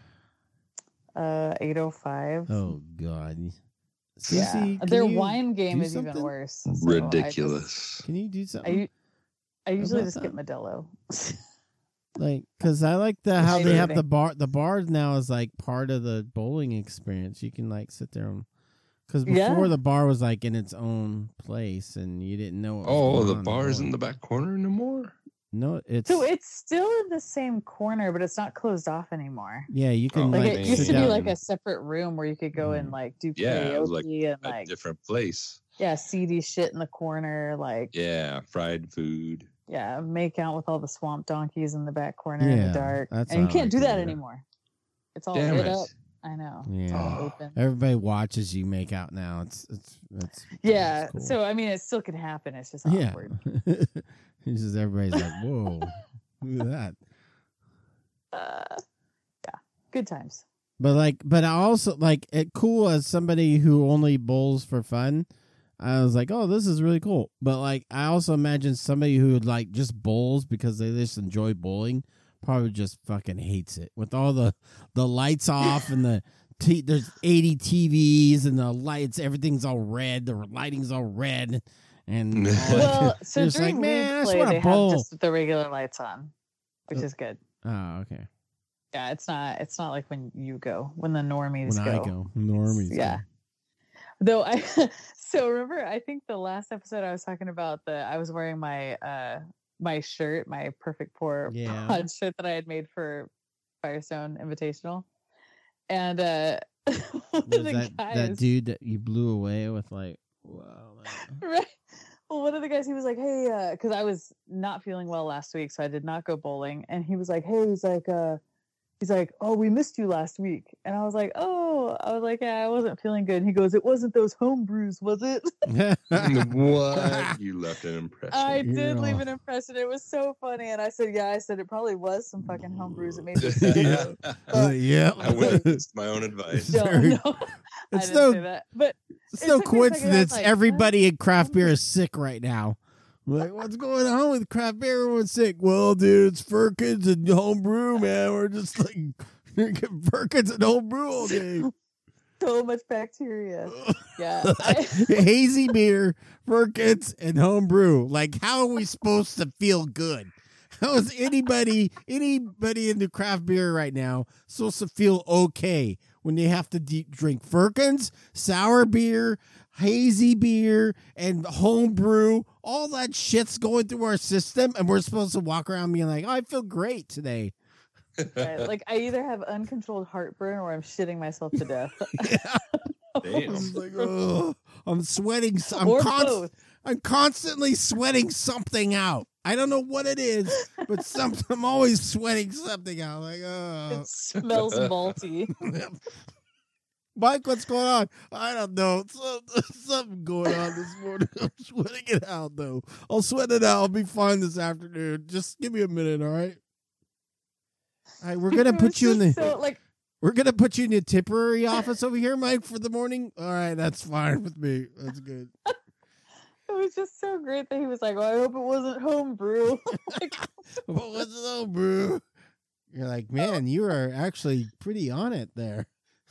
Uh, eight oh five. Oh God. yeah. Cece, can Their you wine game do is something? even worse. so I just- Ridiculous. Can you do I, something? u- I usually about just get Modelo. Like, cause I like the how Hey, they have baby. the bar. The bar now is like part of the bowling experience. You can like sit there and. Because before Yeah. the bar was like in its own place, and you didn't know. What was Oh, going the on bar's bowling. in the back corner no more. No, it's So it's still in the same corner, but it's not closed off anymore. yeah. You can Oh, Like, like, it man. used sit to be down. like a separate room where you could go and like do Yeah, it karaoke was like and A like different place. yeah, C D shit in the corner, like yeah. Yeah, fried food. make out with all the swamp donkeys in the back corner in Yeah, the dark. that's And you how I can't like do to that do it. anymore. It's all Damn lit it. up. I know. It's Yeah. all Oh. open. Everybody watches you make out now. It's it's it's Yeah. it's cool. So I mean, it still can happen. It's just yeah. awkward. It's just everybody's like, whoa, look at that. Uh, yeah. Good times. But like, but I also like it cool as somebody who only bowls for fun. I was like, oh, this is really cool. But like, I also imagine somebody who would like just bowls because they just enjoy bowling probably just fucking hates it with all the the lights off and the t- there's eighty T Vs and the lights, everything's all red, the lighting's all red, and all that. Well, so You're just during like, man, I league just play, wanna they bowl. have just the regular lights on, which Oh. is good. Oh, okay. Yeah, it's not. It's not like when you go, when the normies When go. I go, normies. Yeah. go. Though I, so remember, I think the last episode I was talking about the I was wearing my uh my shirt, my perfect pour Yeah. pod shirt that I had made for Firestone Invitational, and uh, one of Was the that guys, that dude that you blew away with like, wow. man. right? Well, one of the guys, he was like, "Hey," uh, because I was not feeling well last week, so I did not go bowling, and he was like, "Hey," he's like, uh. He's like, "Oh, we missed you last week," and I was like, "Oh," I was like, "Yeah, I wasn't feeling good." And he goes, "It wasn't those home brews, was it?" What? You left an impression. I You're did leave off. an impression. It was so funny, and I said, "Yeah," I said, "It probably was some fucking home brews that made me sick." Yeah. Uh, yeah. I went against my own advice. No, Very- no, I It's didn't no- say that. But It's It no took me a second, I was coincidence. like, Everybody in craft beer is sick right now. Like, what's going on with craft beer? Everyone's sick. Well, dude, it's Firkins and homebrew, man. We're just like drinking Firkins and homebrew all day. so much bacteria. Yeah, I, Hazy beer, Firkins, and homebrew. Like, how are we supposed to feel good? how is anybody anybody into craft beer right now supposed to feel okay when they have to de- drink Firkins, sour beer, hazy beer, and homebrew? All that shit's going through our system, and we're supposed to walk around being like, oh, I feel great today. Right. Like I either have uncontrolled heartburn or I'm shitting myself to death. Damn. It's like, oh, I'm sweating. I'm, Or const- both. I'm constantly sweating something out. I don't know what it is, but some, I'm always sweating something out. Like, oh. It smells malty. Mike, what's going on? I don't know. Some, something going on this morning. I'm sweating it out, though. I'll sweat it out. I'll be fine this afternoon. Just give me a minute, all right? All right, we're gonna It put was you in the just so, like we're gonna put you in the Tipperary office over here, Mike, for the morning. All right, that's fine with me. That's good. it was just so great that he was like, "Well, I hope it wasn't homebrew." Like, What was it, though, bro? You're like, man, you are actually pretty on it there.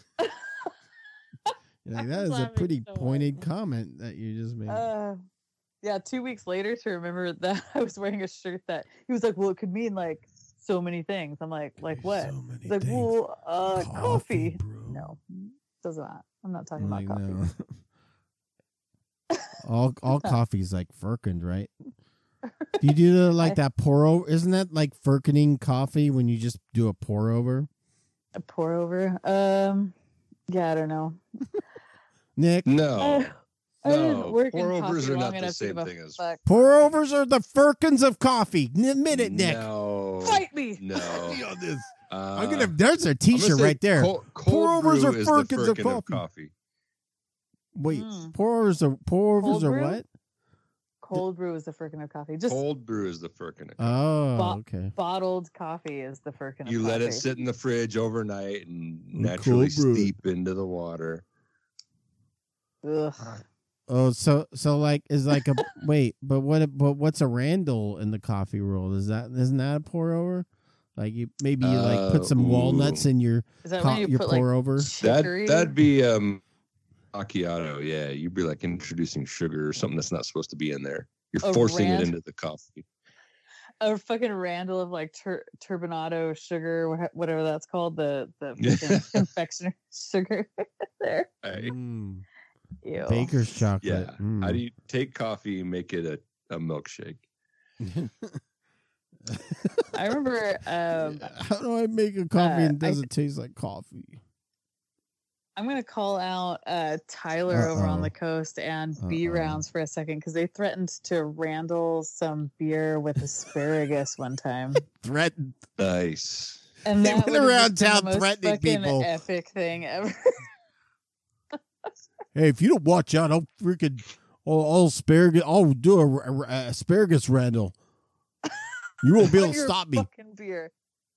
You're like, that is a laughing pretty so pointed comment that you just made. uh, yeah, two weeks later to remember that I was wearing a shirt that he was like, "Well, it could mean like so many things." I'm like, "Like what?" So many He's like, things. "Well, uh, coffee." bro. No, doesn't that. I'm not talking I'm about like, coffee. no. all all coffee's like Firkins, right? Do you do the, like I- that pour over? Isn't that like Firkening coffee when you just do a pour over? A pour over. Um, yeah, I don't know. Nick, No. I, I didn't No. work in Pour coffee overs are long not the enough to same give a thing as- fuck. pour overs are the Firkins of coffee. Admit it, Nick. No. Fight me. No. You know this. Uh, I'm gonna. There's a I'm gonna T-shirt say right there. Cold, cold Pour-overs brew are is the Firkins of Firkin coffee. coffee. Wait, Mm. pour overs are pour overs Cold are brew? what? Cold brew is the firkin of coffee. Just Cold brew is the Firkin of coffee. Oh, Bo- okay. bottled coffee is the firkin of you coffee. let it sit in the fridge overnight and And naturally cold brew it. steep into the water. Ugh. Oh, so so like is like a wait, but what? But what's a Randall in the coffee world? Is that isn't that a pour over? Like you maybe you like put Uh, some walnuts ooh. in your Is that co- when you your put pour like over? That chicory? that'd be um macchiato. Yeah, you'd be like introducing sugar or something that's not supposed to be in there. You're A forcing rand- it into the coffee. a fucking Randall of like tur- turbinado sugar, wha- whatever that's called, the the fucking confectioner sugar there. Right. Mm, Ew. baker's chocolate. Yeah. Mm. How do you take coffee and make it a, a milkshake? I remember. Um, How do I make a coffee uh, and I- does it taste like coffee? I'm gonna call out uh, Tyler over on Uh-oh. the coast and B Uh-oh. Rounds for a second because they threatened to Randall some beer with asparagus one time, Threatened. Nice. and They that went would've around just been the town most threatening fucking people. Epic thing ever. Hey, if you don't watch out, I'll freaking I'll, I'll asparagus. I'll do a, a- a asparagus Randall. You won't be able to Your stop me. Fucking beer.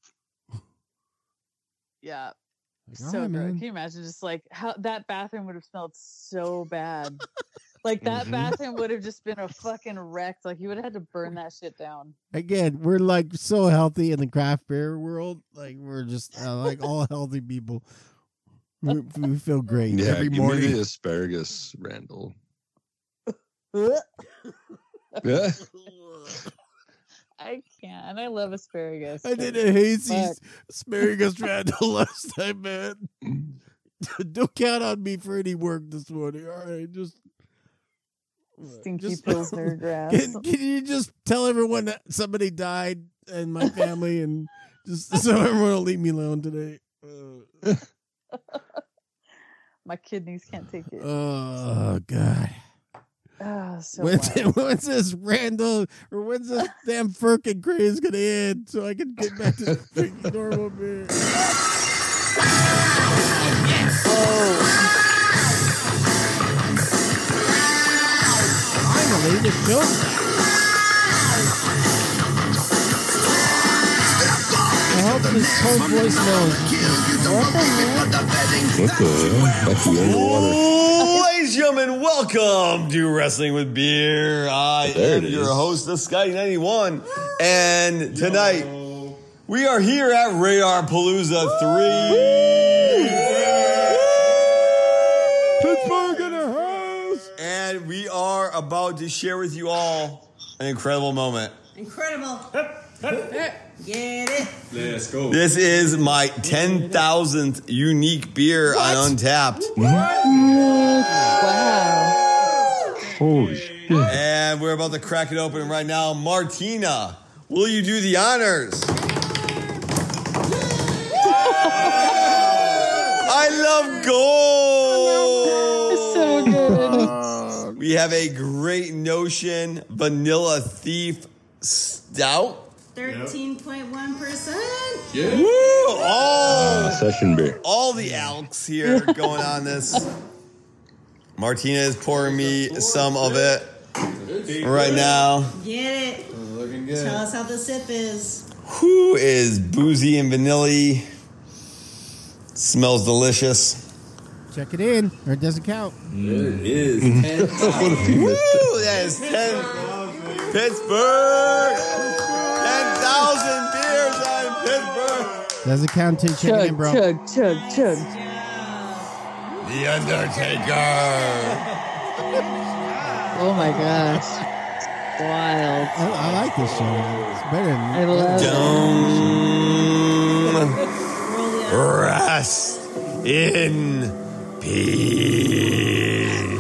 Yeah. Like, So all right, gross. man. Can you imagine just like how that bathroom would have smelled so bad? Like that Mhm. bathroom would have just been a fucking wreck. Like you would have had to burn that shit down. Again, we're like so healthy in the craft beer world. Like we're just uh, like all healthy people. We, we feel great Yeah, every give morning. me the asparagus, Randall. Yeah. I can't. And I love asparagus. I but did a hazy fuck. asparagus Randall last time, man. Don't count on me for any work this morning. All right, just Stinky just- Pilsner grass. Can, can you just tell everyone that somebody died in my family and just so everyone will leave me alone today? Uh, My kidneys can't take it. oh God! Ah, so When's, wild. when's this Randall or when's this damn Firkin craze gonna end so I can get back to freaking normal beer? Finally, the show. I hope this whole voice knows. What the hell? That's the underwater. Ladies and gentlemen, welcome to Wrestling with Beer. I There am it your is. host, the Scotty ninety-one, and tonight we are here at Radar Palooza three. Pittsburgh in the house. And we are about to share with you all an incredible moment. Incredible. Get it. Let's go. This is my ten thousandth unique beer What? on Untapped. Wow. Holy shit. And we're about to crack it open right now. Martina, will you do the honors? I love gold. So good. We have a Great Notion Vanilla Thief Stout. thirteen point one percent. Woo! All, Uh, session beer. all the alks here going on this. Martina is pouring me some of it right now. Get it. Looking Tell us how the sip is. Who is boozy and vanilla? Smells delicious. Check it in, or it doesn't count. There it is. Woo! That is ten. Pittsburgh. ten thousand beers on Pittsburgh. Doesn't count till you check it in, Chug, bro. chug, chug, chug. The Undertaker. Oh my gosh. Wild. I, I like this show. It's better than I love it. Don't rest in peace.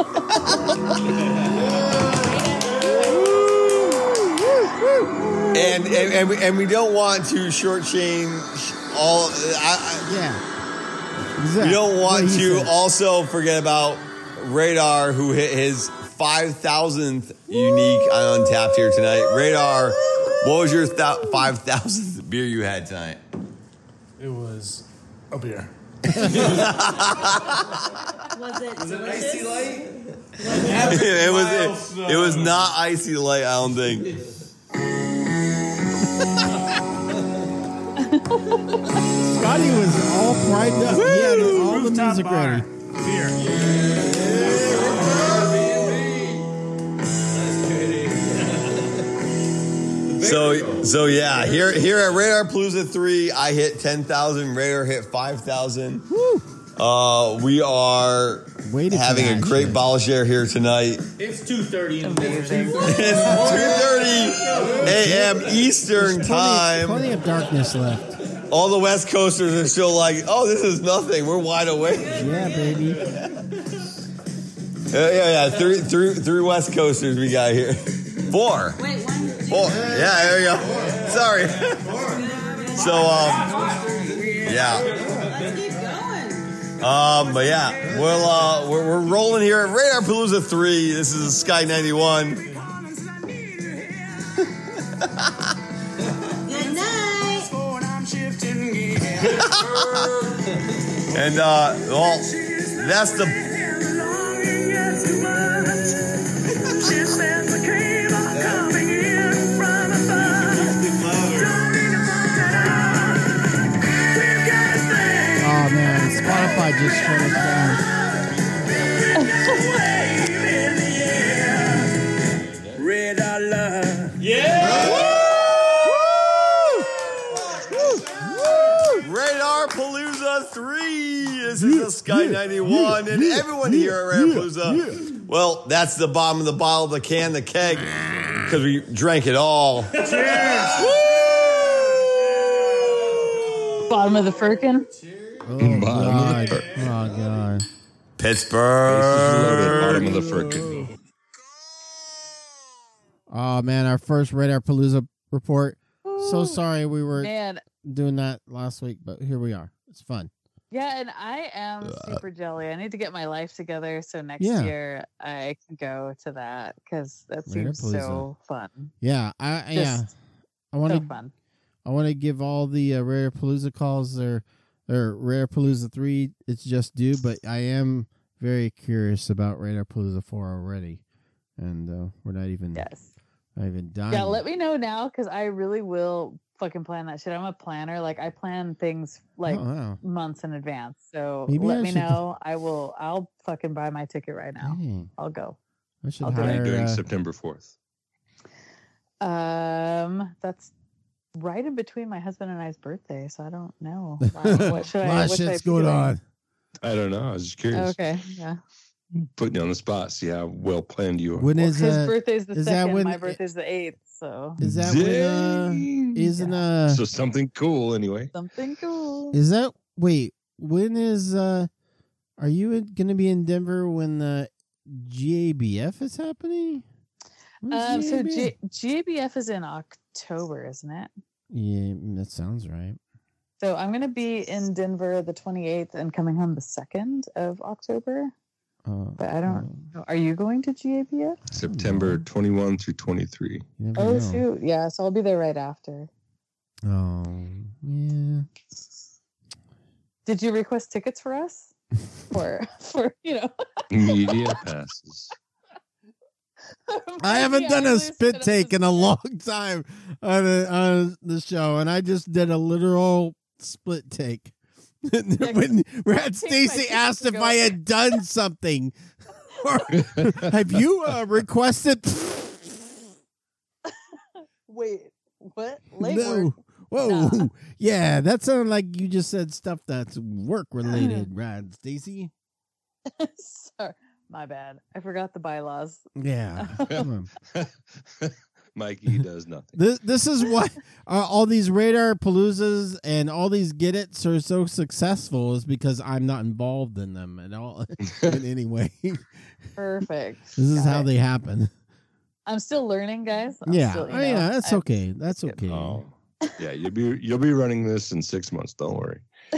and, and and we, and we don't want to shortchange all. I, I, Yeah. Exactly. we don't want What he to said. also forget about Radar, who hit his five thousandth unique on Untapped here tonight. Radar, what was your th- five thousandth beer you had tonight? It was a beer. Was it delicious? it was it, it was not icy light, I don't think. Scotty was all primed up. He had all the Rooftop music bar. ready. Beer. So so yeah, here here at Radar Palooza three, I hit ten thousand. Radar hit five thousand. Uh, we are Waited for having a that great shit. bottle share here tonight. It's two thirty in the morning. Amazing. It's two thirty a.m. Eastern Plenty, time. plenty of darkness left. All the West Coasters are still like, oh, this is nothing. We're wide awake. Yeah, baby. Yeah, yeah, yeah. Three, three, three West Coasters we got here. Four. Wait, one, two, Four. Yeah, there we go. Sorry. So, um, yeah. let's keep going. Um, but yeah, we'll, uh, we're, we're rolling here at Radar Palooza three. This is Sky ninety-one. Good night. And, uh, well, that's the. Oh man, Spotify just shut us down. Radar Palooza three. This is a Sky ninety-one, and everyone here at Radar Palooza. Well, that's the bottom of the bottle, the can, the keg, because we drank it all. Bottom of the firkin. Oh Bottom of god. the Oh god. Pittsburgh. Bottom of the firkin. Oh man, our first Radar Palooza report. So sorry we were Man, doing that last week, but here we are. It's fun. yeah, and I am super jelly. I need to get my life together so next Yeah. year I can go to that because that Radar seems so fun. Yeah, I I- yeah. Just I want so to fun. I want to give all the uh, Rare Palooza calls their their Rare Palooza three. It's just due, but I am very curious about Radar Palooza four already, and uh, we're not even Yes. not even done. Yeah, let me know now because I really will fucking plan that shit. I'm a planner. Like I plan things like Oh, wow. months in advance. So Maybe let I me should- know. I will. I'll fucking buy my ticket right now. Dang, I'll go. I should I'll do it. What are you hire. doing Uh, September fourth? Um, that's right in between my husband and I's birthday, so I don't know. Wow, what should a I? lot of what should I shit's be going doing? on. I don't know. I was just curious. Okay, yeah. putting you on the spot. See how well planned you are. When Well, is his uh, birthday's the is that second. when My it- birthday's the eighth. So is that when uh, Dang. isn't uh So something cool anyway. something cool. is that wait when is uh are you in, gonna be in Denver when the G A B F is happening? When's Um, so G A B F? G- GABF is in October, isn't it? Yeah, that sounds right. So I'm going to be in Denver the twenty-eighth and coming home the second of October. Uh, But I don't know. Are you going to G A B F? September twenty-first through twenty-three. you never Oh, know. shoot. Yeah. So I'll be there right after. Oh, yeah. Did you request tickets for us? For, for you know. Media passes. I haven't done a Yeah, spit take in a long time on, a, on the show, and I just did a literal split take. when Rat Stacy asked if I had done something, or have you uh, requested? Wait, what? Late No. work? Whoa, Nah. yeah, that sounded like you just said stuff that's work related, Rat Stacy. Sorry. My bad. I forgot the bylaws. Yeah, come on. Mikey does nothing. This this is why uh, all these radar paloozas and all these get its are so successful is because I'm not involved in them at all in any way. Perfect. This is Got how it. they happen. I'm still learning, guys. I'm Yeah, Still, you oh, know, yeah, that's I- okay. That's good. okay. Oh, yeah. You'll be you'll be running this in six months. Don't worry.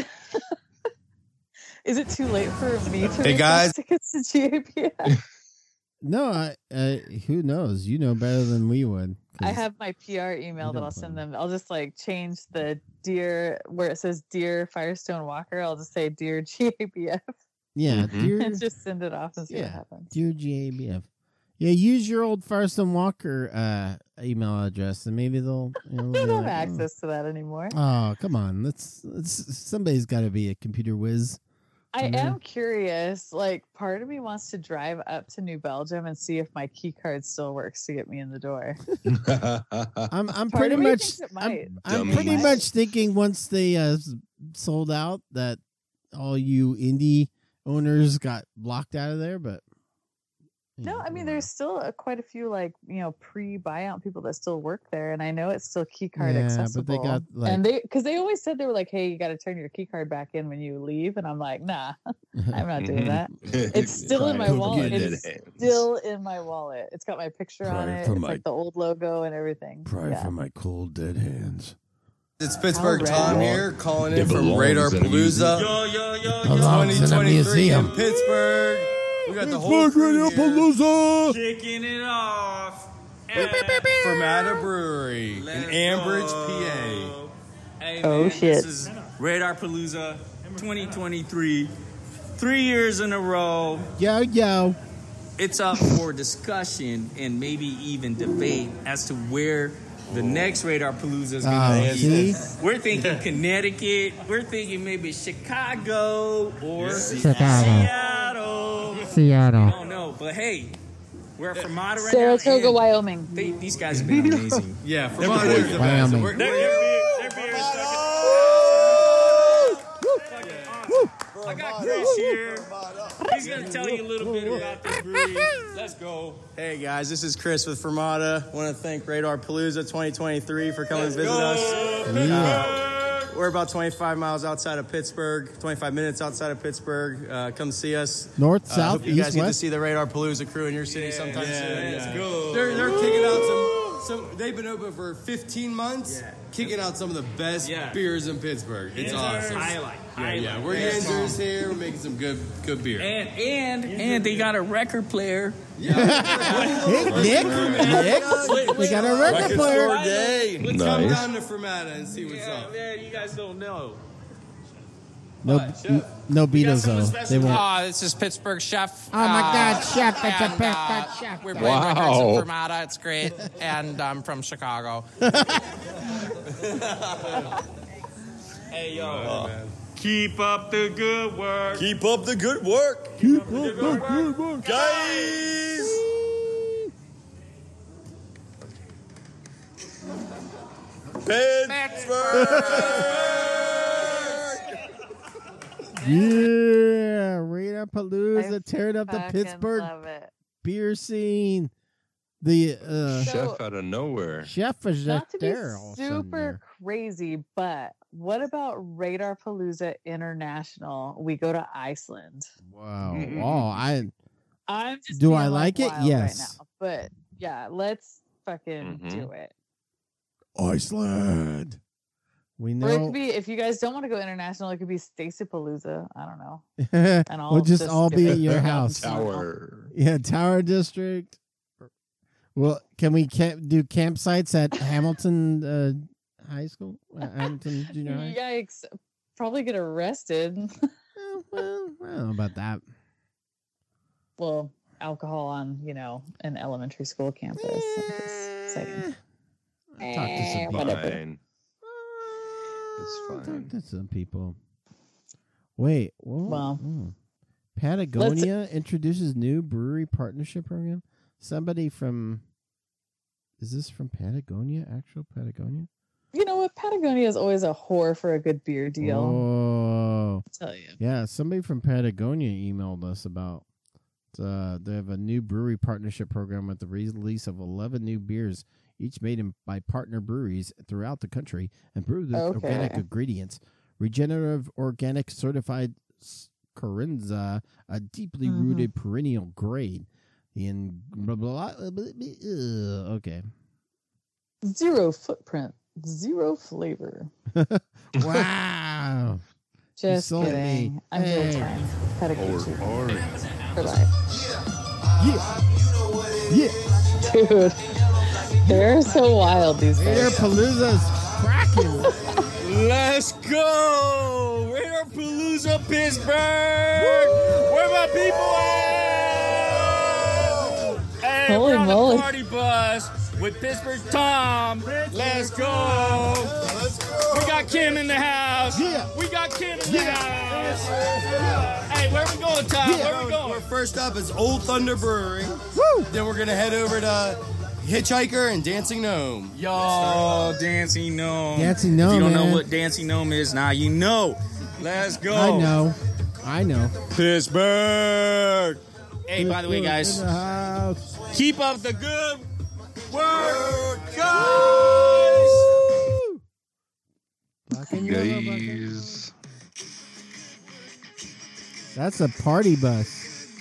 Is it too late for me to Hey, request guys. tickets to G A B F? No, I, uh, who knows? You know better than we would. 'cause- I have my P R email You that don't I'll send plan. them. I'll just like change the dear where it says dear Firestone Walker. I'll just say dear G A B F yeah, Mhm. dear, and just send it off and see Yeah. what happens. dear G A B F. Yeah, use your old Firestone Walker uh, email address, and maybe they'll. You know, I they'll don't be have like, access to that anymore. Oh, oh, come on! Let's, let's. Somebody's got to be a computer whiz. I Mhm. am curious. Like, part of me wants to drive up to New Belgium and see if my key card still works to get me in the door. I'm I'm Part pretty of me much thinks it I'm, might. I'm Dummy. pretty Might. much thinking once they uh, s- sold out that all you indie owners got blocked out of there, but you No, know, I mean, whatever. there's still a, quite a few like you know pre-buyout people that still work there, and I know it's still key card Yeah, accessible. but they got, like- and they because they always said they were like, "Hey, you got to turn your key card back in when you leave," and I'm like, "Nah, I'm not doing that." It's still in my Trying to wallet. get It's it hands. Still in my wallet. It's got my picture on Pray it. for It's my- like the old logo and everything. Yeah. my cold dead hands. It's Pittsburgh All Tom right. here calling in It from belongs Radar in a museum. Palooza Yo, yo, yo, Belongs in a twenty twenty-three in museum. Pittsburgh. We got the whole crew here. Palooza. Kicking it off. Fermata Brewery in Let's Ambridge, go. P A. Hey, Oh, man, shit. This is Radar Palooza twenty twenty-three. Three years in a row. Yo yo. It's up for discussion and maybe even debate as to where the next Radar Palooza is Oh, going to see? be. We're thinking Connecticut. We're thinking maybe Chicago or Seattle. I Seattle. don't know, but hey, we're at Fermata right Saratoga, now. and Wyoming. They, these guys have been amazing. Yeah, Fermata is the best. Wyoming. We're- Their, we're- their beer, their beer is fucking awesome. I got Chris here. He's gonna tell you a little bit about this brewery. Let's go. Hey guys, this is Chris with Fermata. Want to thank Radar Palooza twenty twenty-three for coming to visit us. Yeah. We're about twenty-five miles outside of Pittsburgh, twenty-five minutes outside of Pittsburgh. Uh, come see us. North, Uh, south, hope you guys east, get to west. see the Radar Palooza crew in your city sometime soon. Let's Yeah. go. They're, they're kicking out some, some. They've been open for fifteen months, kicking out some of the best Yeah. beers in Pittsburgh. It's awesome. Highlight. Yeah, Highlight. yeah, we're Yinzers here. We're making some good, good beer. And and and they got a record player. Hey, Nick, Nick, we got a record player. Store day. Let's come Nice. down to Fermata and see what's Yeah, up. yeah, you guys don't know. No, n- no Beatles though. They won't. Uh, this is Pittsburgh Chef. Oh my Uh, God, Chef! It's a and, Pittsburgh uh, Chef. We're playing Wow. records in Fermata. It's great, and I'm from Chicago. Hey yo, keep up the good work. Keep up the good work, Keep up the good work. guys. Pittsburgh. Yeah, Radar Radar Palooza I tearing up the fucking Pittsburgh love it. beer scene. The uh, So- Chef out of nowhere. chef is Not just to be there. all of a sudden super there. crazy, but what about Radar Palooza International? We go to Iceland. Wow. Mm-mm. Oh, I I'm just Do being, I like it? wild Yes. Right now. But yeah, let's fucking Mhm. do it. Iceland. We Or it know. could be if you guys don't want to go international, it could be Stacy Palooza. I don't know. we'll And I'll just all be at skip your it. house. Tower. Yeah, Tower District. Well, can we camp, do campsites at Hamilton uh, High School? Uh, Hamilton Junior High? Yikes! Probably get arrested. Oh, well, I don't know about that. Well, alcohol on you know an elementary school campus. I'm just saying. I talked to some Eh, people. whatever. Fine. It's I talked fine. to some people. Wait, whoa, Well, whoa. Patagonia introduces new brewery partnership program. Somebody from, is this from Patagonia? Actual Patagonia? You know what? Patagonia is always a whore for a good beer deal. Oh, I'll tell you. yeah. Somebody from Patagonia emailed us about. Uh, they have a new brewery partnership program with the release of eleven new beers, each made in, by partner breweries throughout the country and brewed with Okay. organic ingredients. Regenerative organic certified s- Corinza, a deeply Mhm. rooted perennial grade. In blah, blah, blah, blah, blah, uh, okay. Zero footprint, zero flavor. Wow. Just sold me. kidding. I'm Hey. real time. Patagonia Or, or. for life. Yeah. Yeah. Dude, they're so wild these Radar days. Palooza's cracking. Let's go! Radar Palooza Pittsburgh! Where my people at? Hey, Holy we're on moly. the party bus with Pittsburgh Tom. Let's go! We got Kim in the house. Yeah. We got Kim in the Yeah. house. Hey, where we going, Tom? Yeah. Where we We're going? first up is Old Thunder Brewery. Woo! Then we're gonna head over to Hitchhiker and Dancing Gnome. Yo, Dancing Gnome. Dancing If Gnome, you don't know man. what Dancing Gnome is, now you know. Let's go. I know. I know. Pittsburgh. Hey, by the way, guys, In the house. keep up the good work, guys. Woo! Black and yellow, black and yellow. Guys. That's a party bus.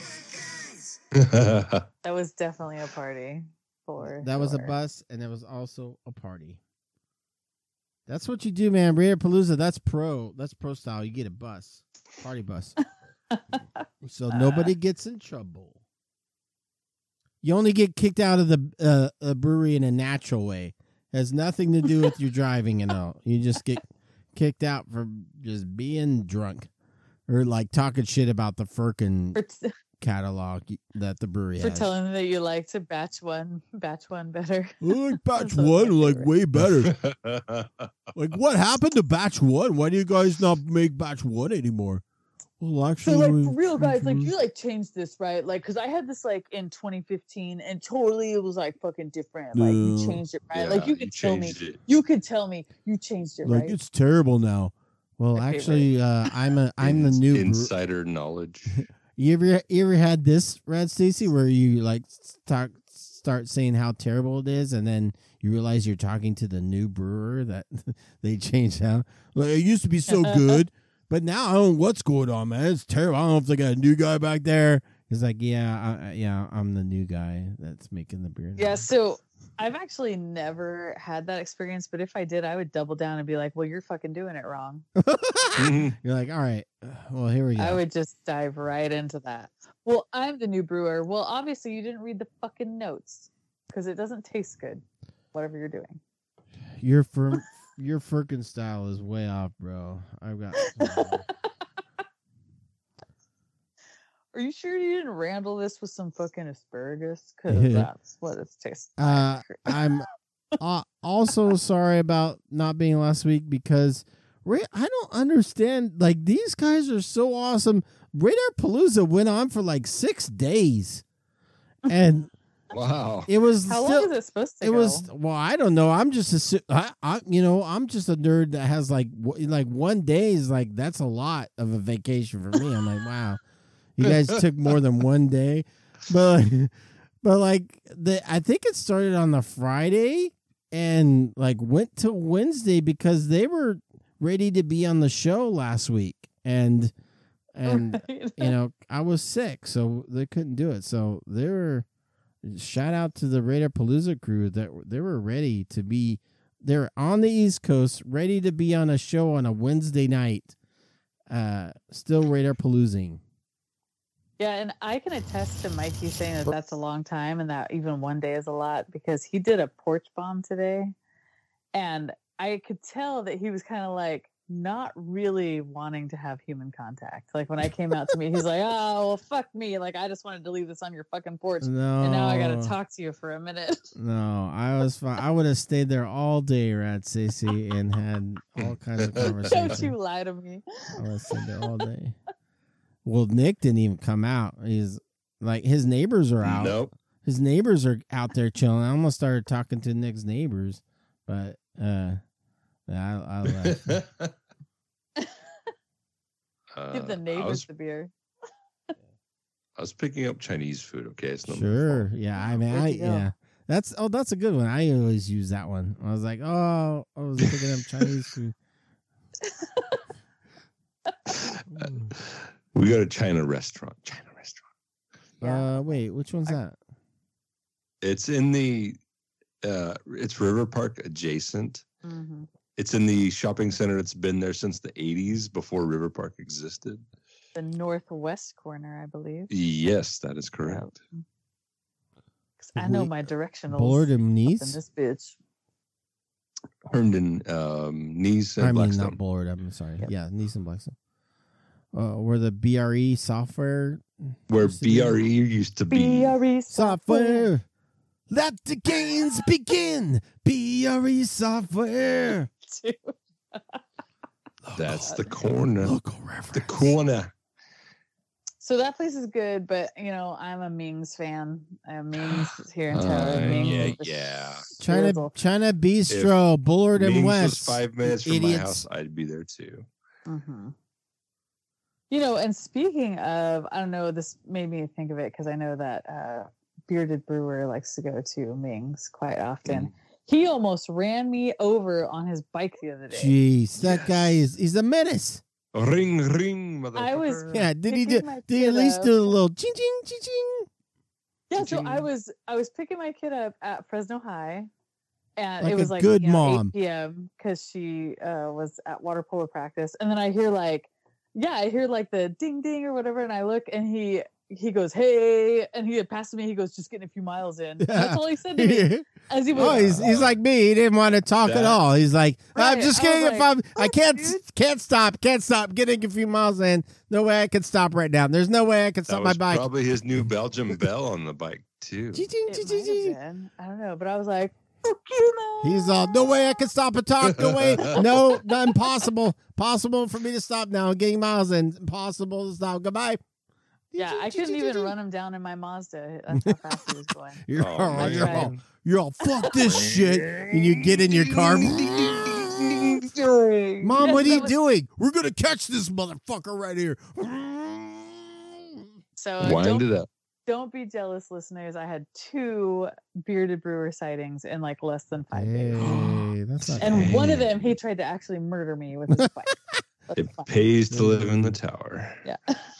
That was definitely a party. For That was a sure. bus, and it was also a party. That's what you do, man. Radar Palooza, that's pro. That's pro style. You get a bus, party bus, so nobody gets in trouble. You only get kicked out of the uh, a brewery in a natural way. Has nothing to do with your driving and all. You just get kicked out for just being drunk or like talking shit about the Firkin For, t- catalog that the brewery for has. telling them that you like to batch one, batch one better. I like batch That's my one, like favorite. way better. Like, what happened to batch one? Why do you guys not make batch one anymore? Well, So actually, like we- for real guys, like Mhm. you like changed this, right? Like because I had this like in twenty fifteen and totally it was like fucking different. Like you No. changed it, right? Yeah, like you you could tell me, changed it. you could tell me you changed it, like right? it's terrible now. Well, My actually, uh, I'm a I'm the Ins- new. Bre- insider knowledge. you ever you ever had this, Red Stacy, where you like start start saying how terrible it is, and then you realize you're talking to the new brewer that they changed out. Like it used to be so good, but now I don't know what's going on, man. It's terrible. I don't know if they got a new guy back there. He's like, yeah, I, I- yeah, I'm the new guy that's making the beer. Yeah, now." so I've actually never had that experience, but if I did, I would double down and be like, "Well, you're fucking doing it wrong." You're like, all right, uh, well, here we go. I would just dive right into that. Well, I'm the new brewer. Well, obviously, you didn't read the fucking notes because it doesn't taste good, whatever you're doing. Your fir- your Firkin style is way off, bro. I've got. Are you sure you didn't randle this with some fucking asparagus? Because that's what it tastes Uh, like. I'm uh, also sorry about not being last week because Ra- I don't understand. Like these guys are so awesome. Radar Palooza went on for like six days, and Wow. it was How still. long is it supposed to It go? was well. I don't know. I'm just a, si- I, I, you know, I'm just a nerd that has like w- like one day is like that's a lot of a vacation for me. I'm like, wow. You guys took more than one day, but but like the I think it started on the Friday and like went to Wednesday because they were ready to be on the show last week, and and Right. you know I was sick, so they couldn't do it. So they were shout out to the Radar Palooza crew that they were ready to be. They're on the East Coast, ready to be on a show on a Wednesday night. Uh, still Radar Paloozing. Yeah, and I can attest to Mikey saying that that's a long time and that even one day is a lot because he did a porch bomb today. And I could tell that he was kind of like not really wanting to have human contact. Like when I came out to meet, he's like, oh, well, fuck me. Like I just wanted to leave this on your fucking porch. No. And now I got to talk to you for a minute. No, I was fine. I would have stayed there all day, Rat Stacy, and had all kinds of Don't conversation. you lie to me. I would have stayed there all day. Well, Nick didn't even come out. He's like his neighbors are out. Nope. His neighbors are out there chilling. I almost started talking to Nick's neighbors, but uh, I, I left. Uh, Give the I neighbors was, the beer. I was picking up Chinese food. Okay, it's not my Sure. fault. Yeah. I mean, Where'd I you go? yeah. That's oh, that's a good one. I always use that one. I was like, oh, I was picking up Chinese food. We got a China restaurant. China restaurant. Yeah. Uh, wait, which one's that? It's in the. Uh, it's River Park adjacent. Mm-hmm. It's in the shopping center. It's been there since the eighties, before River Park existed. The northwest corner, I believe. Yes, that is correct. 'Cause I know Wait, my directionals. Bullard and up in Nice? this bitch. Herndon, um, Nice, and I mean, Blackstone. not Bullard. I'm sorry. Yep. Yeah, Nice and Blackstone. Uh, where the B R E software Where used to be. B R E used to be. B R E software. software. Let the games begin. B R E software. Dude. That's the corner. Local reference. The corner. So that place is good, but you know, I'm a Ming's fan. Uh, Ming's is here in Uh, Tyler. Ming's yeah, is the yeah. China, shizzle. China Bistro, Bullard and Ming's was West. five minutes from idiots. my house. I'd be there too. Mm-hmm. You know, and speaking of, I don't know, this made me think of it because I know that uh, Bearded Brewer likes to go to Ming's quite often. Mm. He almost ran me over on his bike the other day. Jeez, that Yes. guy is he's a menace. Ring, ring, motherfucker. I was- Yeah, did he Picking do? my Did he at kid least up. do a little ching ching ching ching? Yeah, so Cha-ching. I was I was picking my kid up at Fresno High, and Like it a was like good you know, mom. eight p.m. because she uh, was at water polo practice, and then I hear like, yeah, I hear like the ding ding or whatever, and I look, and he he goes, hey, and he had passed me. He goes, just getting a few miles in. And that's all he said to me as he was. Oh, he's he's like me. He didn't want to talk at That- all. He's like, I'm Right, just I was kidding. If like, I'm, I "Fuck, can't dude." can't stop, can't stop. Getting a few miles in. No way I can stop right now. There's no way I can That stop my was bike. probably his new Belgian bell on the bike too. Ching, ching, It ching, might ching, have ching. been. I don't know, but I was like, fuck you, man. He's all, no way I can stop and talk. No way. No, not impossible. Possible for me to stop now. I'm getting miles in. Impossible to stop. Goodbye. Yeah, I couldn't even run him down in my Mazda. That's how fast he was going. You're Oh, all, man. you're all, you're all, fuck this shit. And you get in your car. Mom, what are That you was- doing? We're going to catch this motherfucker right here. So uh, Wind don't, it up. don't be jealous, listeners. I had two Bearded Brewer sightings in like less than five days. Hey, that's not And one of Dang. them, he tried to actually murder me with his bike. That's It fine. pays to live in the tower. Yeah.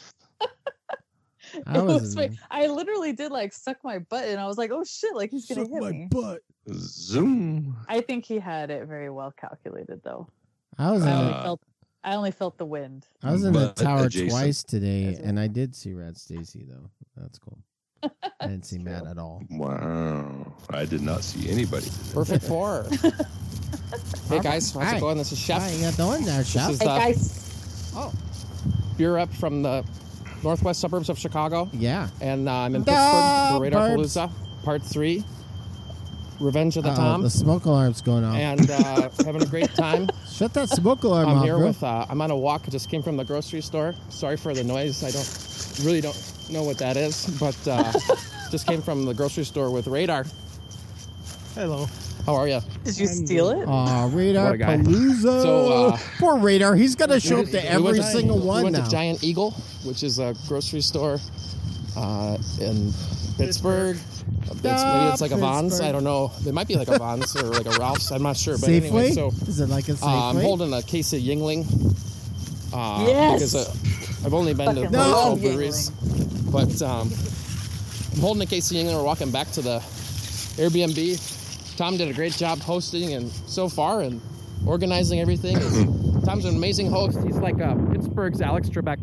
I It was was like, I literally did like suck my butt and I was like, oh shit, like he's gonna suck hit my me. butt. Zoom. I think he had it very well calculated though. I was in I the, only Uh, felt I only felt the wind. I was in the but tower adjacent. twice today, That's it. and I did see Rat Stacy though. That's cool. I didn't see It's Matt true. at all. Wow. I did not see anybody. today. Perfect four. Hey guys, how's Hi. it going? This is Chef. Hi, you got the one there, This Chef. is Hey the guys. Oh, beer up from the northwest suburbs of Chicago, yeah. and uh, I'm in The Pittsburgh for Radar Burbs. Palooza, Part Three, Revenge of the Uh-oh, Tom, the smoke alarm's going off. and uh, having a great time. Shut that smoke alarm I'm off, here bro. with. Uh, I'm on a walk. I just came from the grocery store. Sorry for the noise. I don't really don't know what that is, but uh, just came from the grocery store with Radar. Hello. How are you? Did you steal it? Aw, Radar What a guy. Palooza. So, uh, Poor Radar. He's going to show we up just- to we every went to- single we one went now. to Giant Eagle, which is a grocery store uh, in Pittsburgh. It's, maybe it's like a Vons. Pittsburgh. I don't know. It might be like a Vons or like a Ralph's. I'm not sure. But anyway, Safeway? so Is it like a Safeway? uh, I'm holding a case of Yingling. Uh, Yes! Because uh, I've only been to Fucking no. love breweries. But um, I'm holding a case of Yingling. We're walking back to the Airbnb. Tom did a great job hosting and so far and organizing everything. Tom's an amazing host. He's like uh, Pittsburgh's Alex Trebek.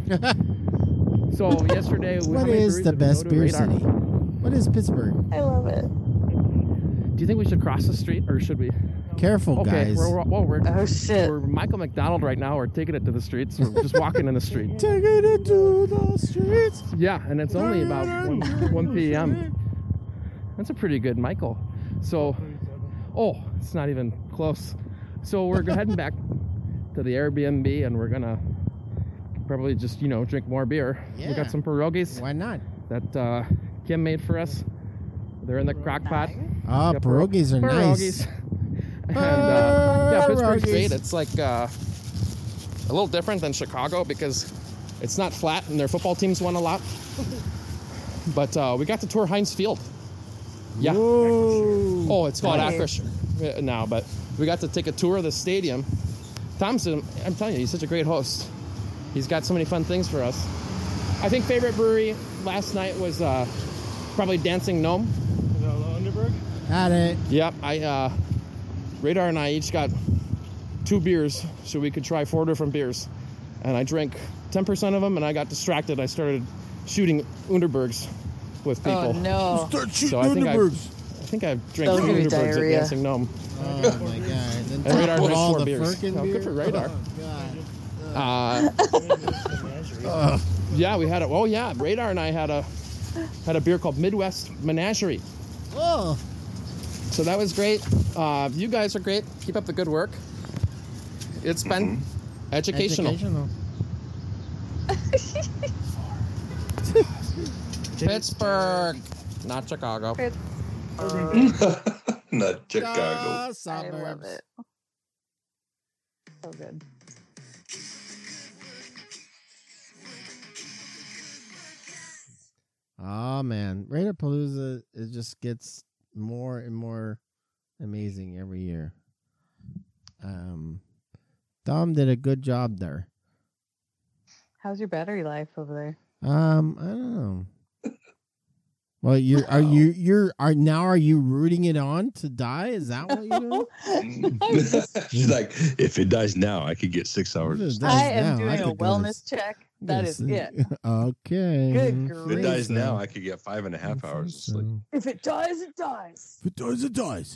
So yesterday, we What how many is breweries the did we best go to? beer Radar. city? What is Pittsburgh? I love it. Do you think we should cross the street or should we? Careful, Okay, guys. we're, we're, well, we're, Oh shit. we're Michael McDonald right now. We're taking it to the streets. We're just walking in the street. Taking it to the streets. Yeah, and it's only about one p.m. That's a pretty good Michael. So, oh, it's not even close. So we're heading back to the Airbnb, and we're gonna probably just you know drink more beer. We Yeah. got some pierogies Why not? that uh, Kim made for us. They're in the crock pot. Ah, Yeah, pierogies are nice. pierogies. And uh, yeah, Pittsburgh's Pierogies. great. It's like uh, a little different than Chicago because it's not flat and their football teams won a lot. But uh, we got to tour Heinz Field. Yeah. Whoa. Oh, it's called Nice. Acrisure uh, now, but we got to take a tour of the stadium. Thompson, I'm telling you, he's such a great host. He's got so many fun things for us. I think favorite brewery last night was uh, probably Dancing Gnome. Had it. Yep, I uh, Radar and I each got two beers so we could try four different beers. And I drank ten percent of them and I got distracted. I started shooting Underbergs with people. Oh no. Start shooting So I think I, I Underbergs. think I drank That'll two give you Underbergs at diarrhea. Dancing Gnome. Oh my god. Then And top Radar of drank all four the beers. Firkin Oh, beer. good for Radar. Oh, God. Uh, yeah, we had a. Oh yeah, Radar and I had a had a beer called Midwest Menagerie. Oh. So that was great. Uh, you guys are great. Keep up the good work. It's been educational. Educational. Pittsburgh, not Chicago. Not Chicago. Ah, I love suburbs. it. So good. Oh man, Radar Palooza it just gets more and more amazing every year. Um, Dom did a good job there. How's your battery life over there? Um, I don't know. Well, you are you you're are now are you rooting it on to die? Is that what you're doing? She's like, if it dies now, I could get six hours. If it of sleep. dies I am now, doing I a could go to wellness check. That is Yes. it. Okay. Good If it grief. dies now, I could get five and a half hours of sleep. If it dies, it dies. If it dies, it dies.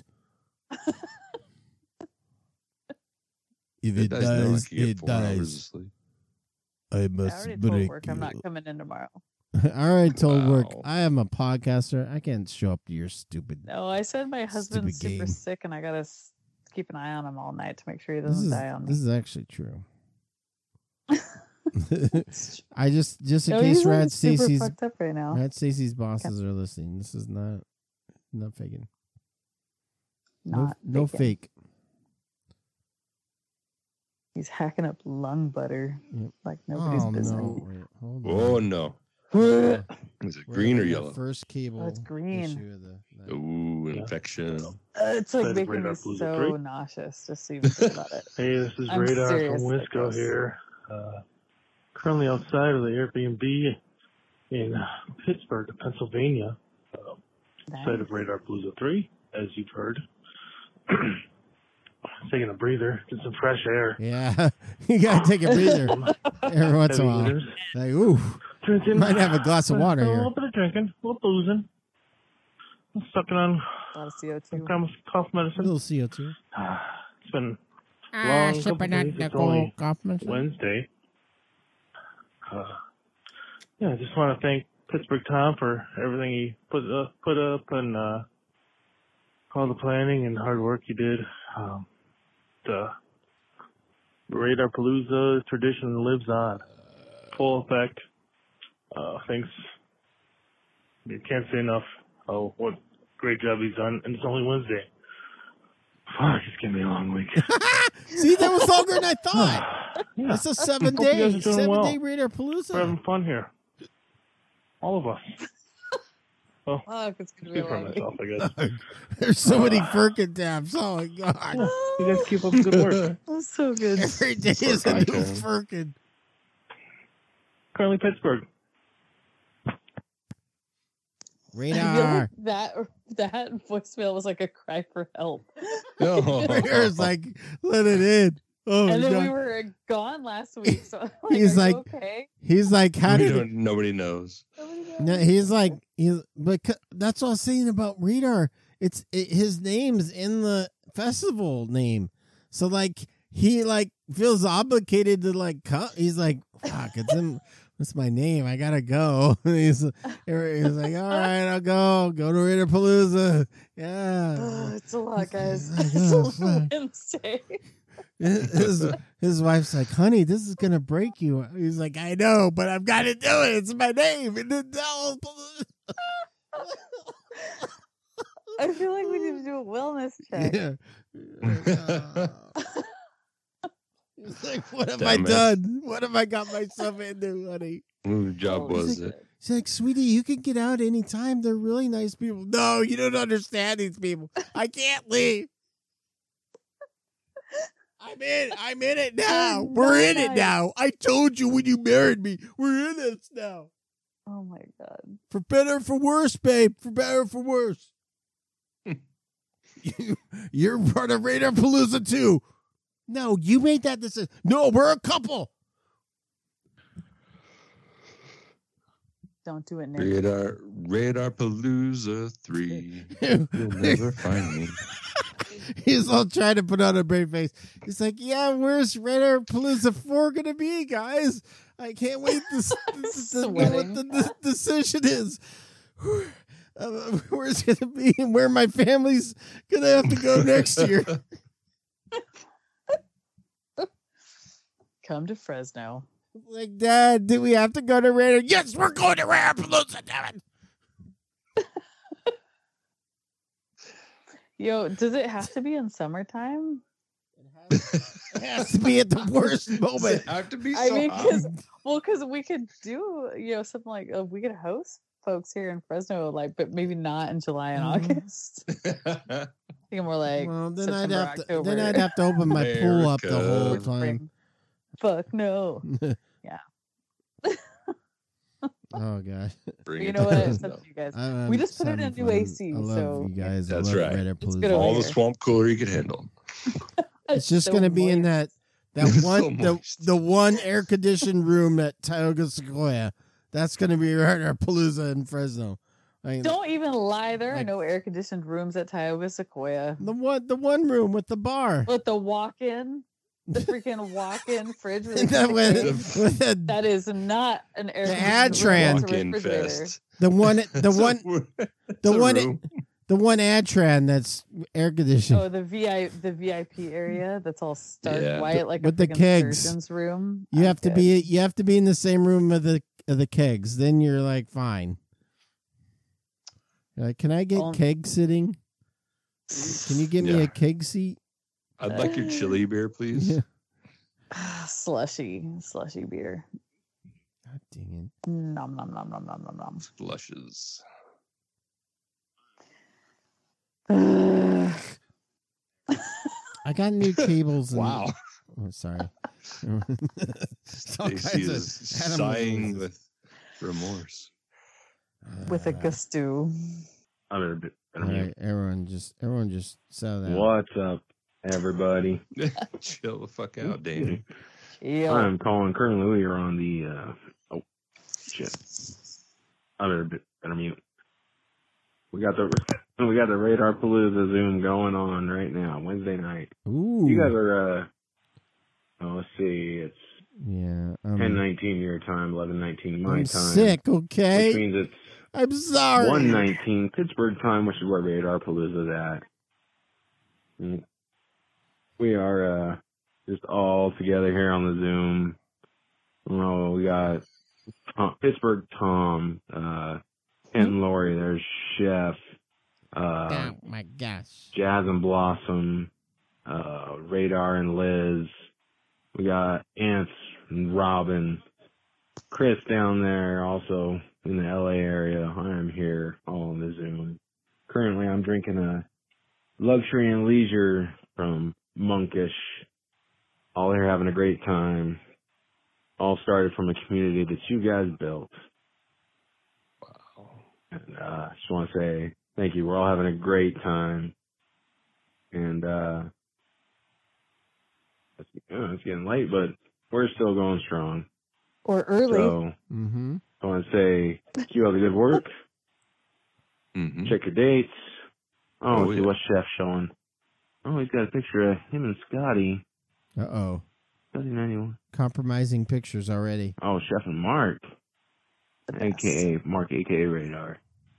If If it dies now, I could get four hours of sleep. I I must already told break work I'm you. not coming in tomorrow. I already told work Wow. I am a podcaster. I can't show up to your stupid. No, I said my husband's Stupid super game. sick and I gotta s- keep an eye on him all night to make sure he This doesn't is die on me. this is actually true. I just just in No, case he's like Rad super Stacy's fucked up right now. Rad Stacy's bosses are listening. This is not not faking. No, Not no faking. fake. He's hacking up lung butter Yep. like nobody's Oh business. no! Wait, hold on. Oh no. Oh, Is it We're green or on the yellow? First cable. it's green. issue of the night. Ooh, infection. it's like Side of making Radar me Palooza so three. nauseous just to even think about it. Hey, this is I'm Radar serious from about Wisco this. here. Uh, currently outside of the Airbnb in Pittsburgh, Pennsylvania. Uh, site of Radar Palooza three, as you've heard. Taking a breather, get some fresh air. Yeah, you gotta take a breather every once in a Heavy while. hitters. Like, ooh, Drinking. might have a glass of water A here. little bit of drinking, a little boozing. Sucking on A lot of C O two. some kind of cough A medicine. little C O two. It's been Ah, long couple sipping days. on It's the only cough medicine. Wednesday. Uh, yeah, I just want to thank Pittsburgh Tom for everything he put uh, put up and uh, all the planning and hard work he did. Um, the Radar Palooza tradition lives on, full effect. Uh, thanks. You can't say enough. Oh, what great job he's done, and it's only Wednesday. Fuck, it's gonna be a long week. See, that was longer than I thought. Yeah. It's a seven Hope you guys day, are doing seven well. day Radar We're Palooza. having fun here. All of us. Well, Fuck, it's gonna be speak a for long myself, I guess. There's so many Firkin tabs. Oh my god! Yeah, you guys keep up the good work. That's so good. Every day is a new Firkin. Currently Pittsburgh. I feel Radar. like that that voicemail was like a cry for help. Radar's like, let it in. Oh, and then God. we were gone last week, so I'm like, He's are like, you okay? he's like, how We did? don't- nobody knows. No, he's like, he's but c- that's what I was saying about Radar. It's it, his name's in the festival name, so like he like feels obligated to like come. He's like, fuck, it's in. That's my name. I gotta go. he's, he's like, all right, I'll go. Go to Radar Palooza. Yeah. Oh, it's a lot, guys. Like, It's oh, only fuck. Wednesday. His, his wife's like, honey, this is gonna break you. He's like, I know, but I've got to do it. It's my name. And then I feel like we need to do a wellness check. Yeah. He's like, what have Damn I it. done? What have I got myself into, honey? Whose job was He's like, it? She's like, sweetie, you can get out anytime. They're really nice people. No, you don't understand these people. I can't leave. I'm in. I'm in it now. We're in it now. I told you when you married me. We're in it now. Oh my god. For better or for worse, babe. For better or for worse. you, you're part of Radar Palooza too. No, you made that decision. No, we're a couple. Don't do it, Nick. Radar, Radar Palooza three. You'll never find me. He's all trying to put on a brave face. He's like, yeah, where's Radar Palooza four going to be, guys? I can't wait to, to, to know what the, the decision is. Uh, where it's going to be and where my family's going to have to go next year. Come to Fresno. Like, Dad, do we have to go to Radar? Yes, we're going to Radar Palooza, damn it. Yo, does it have to be in summertime? It has to be at the worst moment. It have to be I so mean, hot. because well, because we could do you know something like uh, we could host folks here in Fresno, like, but maybe not in July and August. I think more like Well, then I'd September, have to. October. Then I'd have to open my pool up the whole America. time. Fuck no. Yeah. Oh god. Bring You it know what? down. It's up to you guys. I'm we just put it in having new A fun. C, I love so you guys. I That's love right. Radar It's Palooza. good over All the here. swamp cooler you can handle. It's just so going to be in moist. that that So one the, moist. the one air conditioned room at Tioga Sequoia. That's going to be Radar Palooza in Fresno. I mean, Don't even lie. There are Like- no air conditioned rooms at Tioga Sequoia. the one the one room with the bar. But the walk in, the freaking walk in fridge with, that the with, cage, with the, that is not an air The conditioned room. Adtran. It's a Walk-in refrigerator. fest. the one the It's a- one it's the a one room. the one Adtran that's air conditioned. Oh, the V I the V I P area that's all stark Yeah. white, like With a the freaking kegs. surgeon's room. you I'm have to good. be you have to be in the same room of the of the kegs. Then you're like fine. You're like, can I get On- keg sitting? Can you give me Yeah. a keg seat? I'd like your chili beer, please. Yeah. slushy, slushy beer. God dang Nom nom nom nom nom nom nom. Blushes. Ugh. it! I got new cables. And, Wow. Oh, sorry. All Stacy kinds of is animal sighing noises. with remorse. With a Uh, gusto. I'm in a bit. all right, everyone just everyone just saw that. What's up, everybody? Chill the fuck out, Danny. Yeah. I'm calling. Currently, we are on the. Uh, oh, shit! I'm in a bit. I mean, we got the we got the Radar Palooza Zoom going on right now. Wednesday night. Ooh. You guys are. Uh, oh, let's see. It's yeah. Um, ten nineteen your time, eleven nineteen my I'm time. sick. Okay. Which means it's I'm sorry. one nineteen Pittsburgh time, which is where Radar Palooza's at. Mm. We are uh, just all together here on the Zoom. Oh, we got Tom, Pittsburgh Tom, uh, Ken Laurie, there's Chef, uh, Oh my gosh. Jazz and Blossom, uh, Radar and Liz. We got Ants and Robin, Chris down there, also in the L A area. I am here, all on the Zoom. Currently, I'm drinking a Luxury and Leisure from Monkish. All here having a great time. All started from a community that you guys built. Wow. And uh, just want to say thank you. We're all having a great time. And uh, it's, uh, it's getting late, but we're still going strong. Or early. So Mm-hmm. I want to say keep up the good work. Mm-hmm. Check your dates. Oh, Oh, let's see yeah. what Chef's showing. Oh, he's got a picture of him and Scotty. Uh-oh. Scotty ninety-one. Compromising pictures already. Oh, Chef and Mark. A K A Mark, A K A Radar.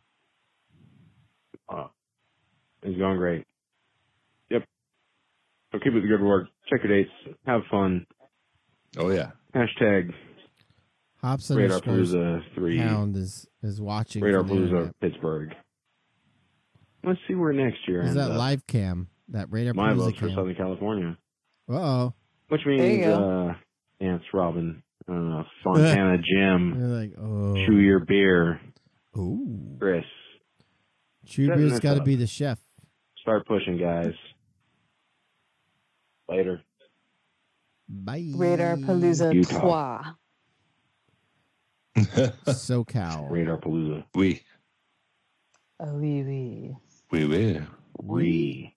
Oh, it's going great. Yep. So keep up the good work. Check your dates. Have fun. Oh, yeah. Hashtag Hops Radar underscores Palooza three. Hound is, is watching. Radar from the Palooza internet. Pittsburgh. Let's see where next year Is ends that up. live cam? That Radar My Palooza vote for cam. Southern California. Uh-oh. Which There you means go. uh, Ants Robin, uh, Fontana Jim, You're like, oh. Chew Your Beer, Ooh. Chris. Chew Setting Beer's this got to up. be the chef. Start pushing, guys. Later. Bye. Radar Palooza Utah. trois. SoCal. Radar Palooza. We. Oh, oui, oui. We will. Re.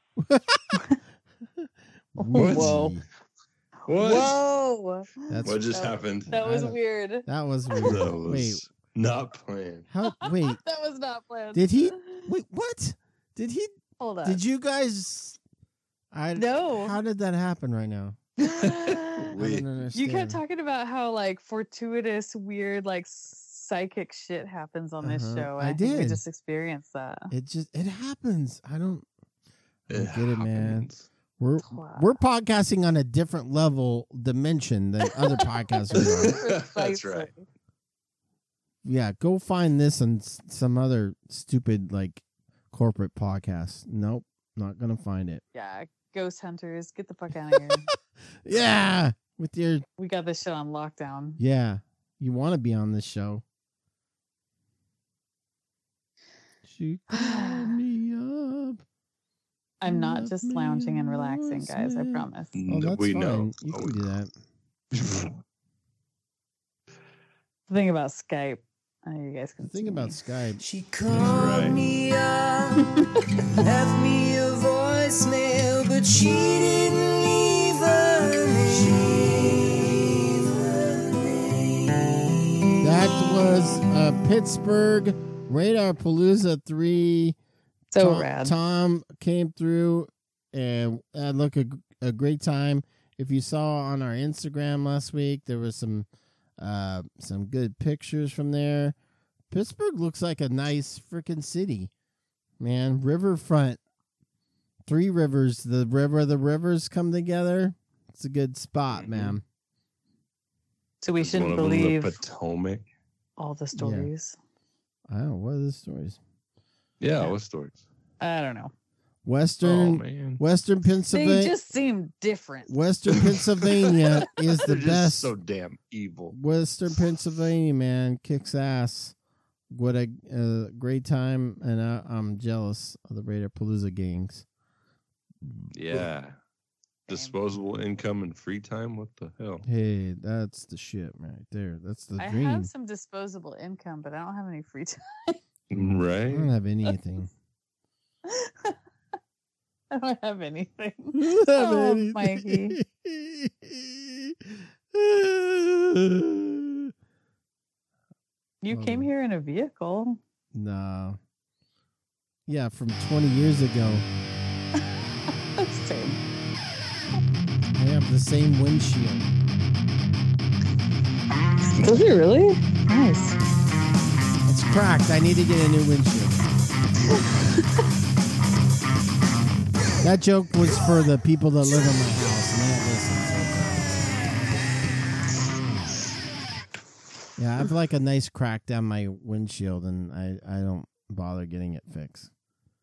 What? Whoa. What? Whoa. That's What just that, happened? That was I don't- weird. That was That weird. was Wait, not planned. how? Wait, That was not planned. did he? Wait, what? Did he? Hold on. Did you guys? I No. How did that happen right now? I We. don't understand. You kept talking about how like fortuitous, weird, like psychic shit happens on this Uh-huh. show. I and think we did. just experienced that. It just it happens. I don't. I don't It get it, man. happens. We're Wow. we're podcasting on a different level dimension than other podcasters are. That's Precisely. right. Yeah, go find this on s- some other stupid like corporate podcast. Nope, not gonna find it. Yeah, ghost hunters, get the fuck out of here. Yeah, with your We got this shit on lockdown. yeah, you want to be on this show. She called me up. I'm not Left just me lounging and relaxing, guys. I voicemail. promise. Oh, No, that's we fine. know. You Oh, can we do know. that. The thing about Skype, I know you guys can The thing see about me. Skype. She called right. me up, left me a voicemail, but she didn't leave a name. That was uh, Pittsburgh Radar Palooza three. So Tom, rad. Tom came through and had look a, a great time. If you saw on our Instagram last week, there was some uh, some good pictures from there. Pittsburgh looks like a nice freaking city, man. Riverfront, Three Rivers, the river, the rivers come together. It's a good spot, Mhm. man. So we Is shouldn't one of them the believe Potomac. all the stories. I don't know what are the stories. Yeah, Yeah. what stories? I don't know. Oh Western, man, Western They Pennsylvania. just seem different. Western Pennsylvania is the They're just best. so damn evil. Western Pennsylvania, man, kicks ass. What a uh, great time, and I, I'm jealous of the Radar Palooza gangs. Yeah, disposable income and free time. What the hell? Hey, that's the shit right there. That's the I dream. have some disposable income, but I don't have any free time. I Right? don't have anything. I don't have anything. I don't have Oh, anything. Mikey. You Hold came on. here in a vehicle. No. Yeah, from twenty years ago. Same. I have the same windshield. Was it really? Nice. It's cracked. I need to get a new windshield. That joke was for the people that live in my house, and they don't listen. So yeah, I have like a nice crack down my windshield, and I, I don't bother getting it fixed.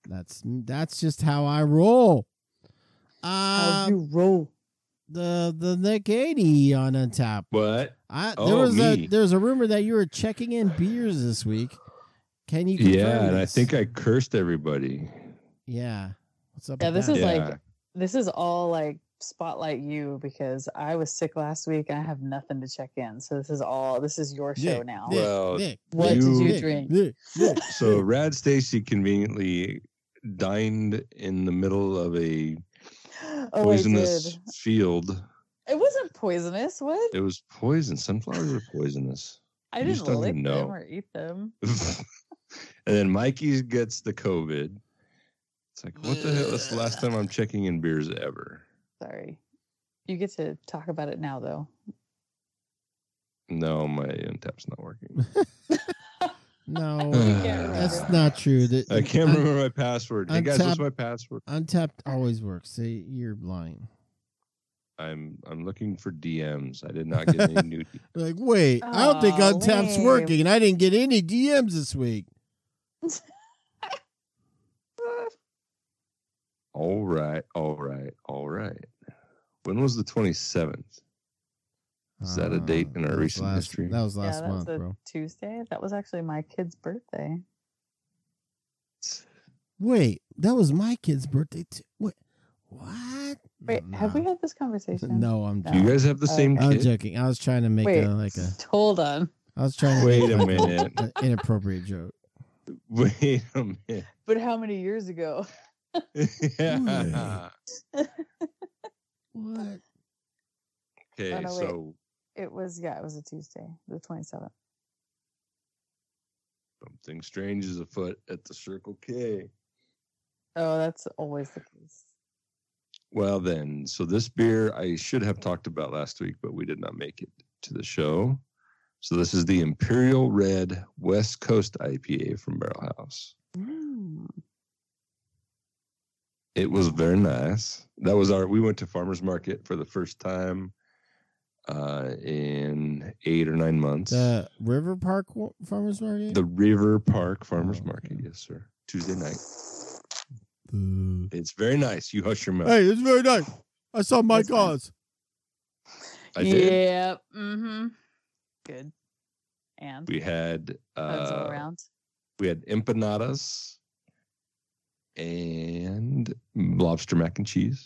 That's that's just how I roll. How Um, you roll? the the Nick eighty on Untapped. What? I, Oh, there was a me. there was a rumor that you were checking in beers this week. Can you confirm Yeah, and I this? think I cursed everybody. Yeah. What's up? Yeah, with this that? is Yeah. like this is all like spotlight you because I was sick last week and I have nothing to check in. So this is all this is your show Nick, now. Nick, Well, Nick, What Nick, did you Nick, drink? Nick, Nick. So Rad Stacy conveniently dined in the middle of a Oh, I poisonous did. field. It wasn't poisonous. What? It was poison. Sunflowers are poisonous. I you didn't just don't lick even them know. or eat them. And then Mikey gets the COVID. It's like, what the hell? That's the last time I'm checking in beers ever. Sorry. You get to talk about it now, though. No, my Untap's not working. No, can't that's remember. not true. The- I can't Un- remember my password. Hey guys, what's Untapped- my password? Untapped always works. See, you're lying. I'm I'm looking for D Ms. I did not get any new. D- Like, wait, I don't think Aw, Untapped's lame. working, and I didn't get any D Ms this week. all right, all right, all right. When was the twenty-seventh? Is that a date in our Uh, that was recent last- history? That was last yeah, that month, was a bro. Tuesday. That was actually my kid's birthday. Wait, that was my kid's birthday too. What? What? Wait, have we had this conversation? No, I'm. Do you guys have the same I'm kid? joking. I was trying to make Wait, a like a. hold on. I was trying to Wait make a like minute. an inappropriate joke. Wait a minute. But how many years ago? Yeah. What? Okay, Oh, no, wait. so It was, yeah, it was a Tuesday, the twenty-seventh. something strange is afoot at the Circle K. Oh, that's always the case. Well, then, so this beer I should have talked about last week, but we did not make it to the show. So this is the Imperial Red West Coast I P A from Barrel House. Mm. It was very nice. That was our. We went to Farmers Market for the first time uh, in eight or nine months. The River Park wa- Farmers Market. The River Park Farmers Oh, Market, yes, sir. Tuesday night. Boo. It's very nice. You hush your mouth. Hey, it's very nice. I saw Mike That's fine. Oz. I did. Yeah. Mm-hmm. Good. And We had friends all uh, around. we had empanadas and lobster mac and cheese.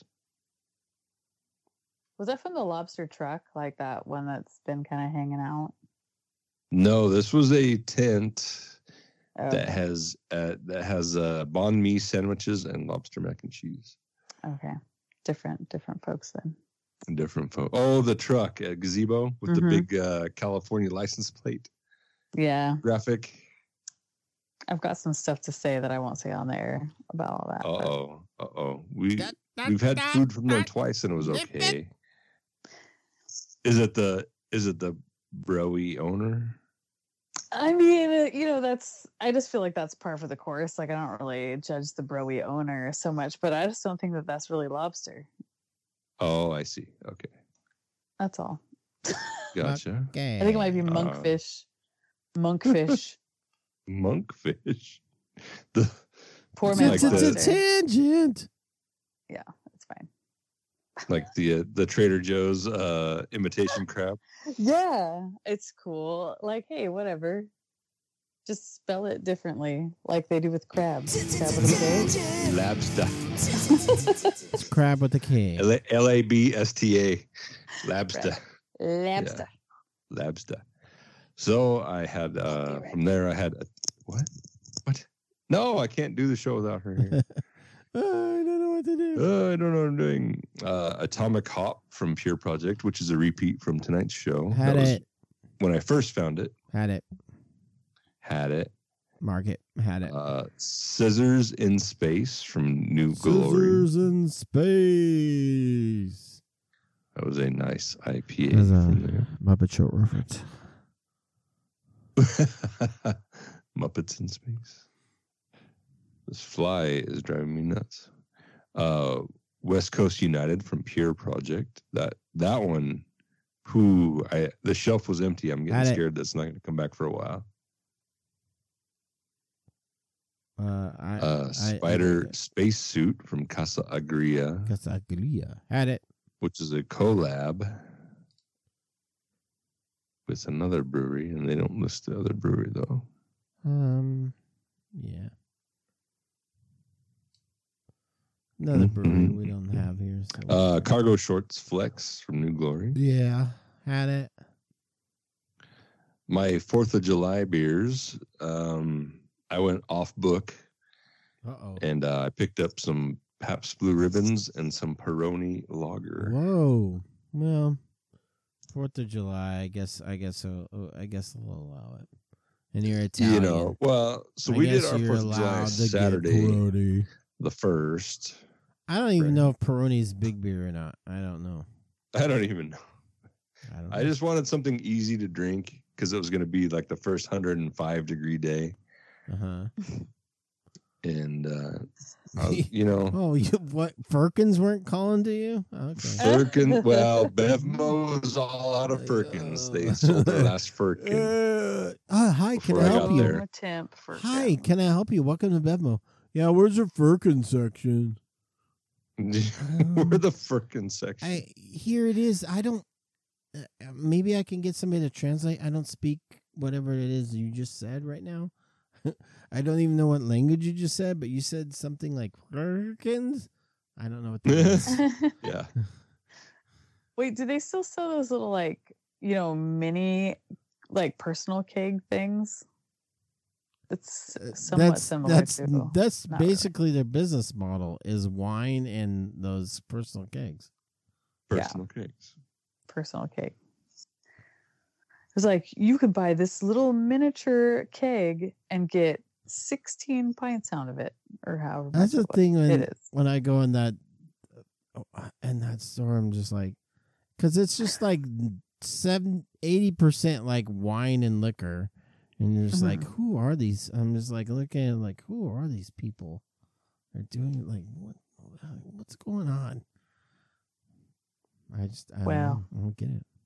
Was that from the lobster truck? Like that one that's been kind of hanging out? No, this was a tent Oh, that has uh, that has uh, banh mi sandwiches and lobster mac and cheese. okay. Different, different folks then. And different folk. Oh, the truck at Gazebo with Mhm. the big uh, California license plate Yeah. graphic. I've got some stuff to say that I won't say on the air about all that. Uh but- oh, uh oh. We we've had food from them twice and it was okay. Is it the is it the Broy owner? I mean, uh, you know, that's, I just feel like that's par for the course. Like, I don't really judge the Broy owner so much, but I just don't think that that's really lobster. Oh, I see. Okay, That's all. gotcha. Okay. I think it might be Uh, monkfish. Monkfish. Monkfish. The Poor It's man. like It's a the- tangent. Yeah, it's fine. like the uh, the Trader Joe's uh, imitation crab. Yeah, it's cool. Like, hey, whatever. Just spell it differently, like they do with crabs. Crab with a K. Labster. It's crab with a K. L- L A B S T A. Labster. Labster. Labster. So I had uh from there I had a, what? What? No, I can't do the show without her here. I don't know what to do. Uh, I don't know what I'm doing. Uh, Atomic Hop from Pure Project, which is a repeat from tonight's show. Had That was it. when I first found it. Had it. Had it. Mark it. Had it. Uh, Scissors in Space from New Glory. Scissors in space. That was a nice I P A That's a from there. Muppet Show reference. Muppets in Space. This fly is driving me nuts. Uh, West Coast United from Pure Project. That that one, who I the shelf was empty. I'm getting Had it. scared that's not going to come back for a while. Uh, I, Uh, spider spacesuit from Casa Agria, Casa Agria had it, which is a collab with another brewery, and they don't list the other brewery though. Um, yeah. Another brewery we don't have here. So. Uh, Cargo Shorts Flex from New Glory. Yeah, had it. My Fourth of July beers. Um, I went off book, Uh-oh. and uh, I picked up some Pabst Blue Ribbons and some Peroni Lager. Whoa. Well, Fourth of July. I guess. I guess. So. I guess I'll allow it. And you're Italian. You know. Well, so I we did guess our you're Fourth of July allowed to get Saturday, Peroni. the first. I don't even know if Peroni's big beer or not. I don't know. I don't even know. I, don't I know. just wanted something easy to drink because it was going to be like the first one hundred five degree day. Uh-huh. And, uh, I was, you know. Oh, you, what? Firkins weren't calling to you? Okay. Firkin, well, Bevmo was all out of Firkins. They sold their last Firkin. Uh, uh, hi, can before I I help got you? there. A temp for Hi, can I help you? Welcome to Bevmo. Yeah, where's your Firkin section? We're the Firkin section. I here it is. I don't. Uh, maybe I can get somebody to translate. I don't speak whatever it is you just said right now. I don't even know what language you just said, but you said something like Firkins. I don't know what that is. Yeah. Wait, do they still sell those little like you know mini like personal keg things? It's somewhat that's similar that's to. that's Not really. basically their business model is wine and those personal kegs. Personal cakes. Personal keg. It's like you could buy this little miniature keg and get sixteen pints out of it, or however. That's much the it thing was. when it is. when I go in that in that store, I'm just like, because it's just like seven eighty percent like wine and liquor, and you're just like, Mhm. who are these? I'm just like looking at like, who are these people? They're doing like what? What's going on? I just I don't Well. know. I don't get it.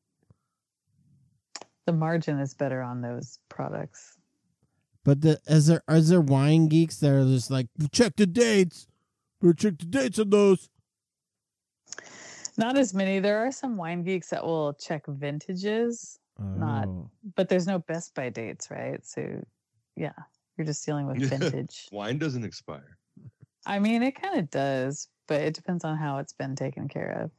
The margin is better on those products. But the is there is there wine geeks that are just like check the dates, or check the dates on those? Not as many. There are some wine geeks that will check vintages, not, Oh. but there's no Best by dates, right? So, yeah, you're just dealing with vintage. Wine doesn't expire. I mean, it kind of does, but it depends on how it's been taken care of.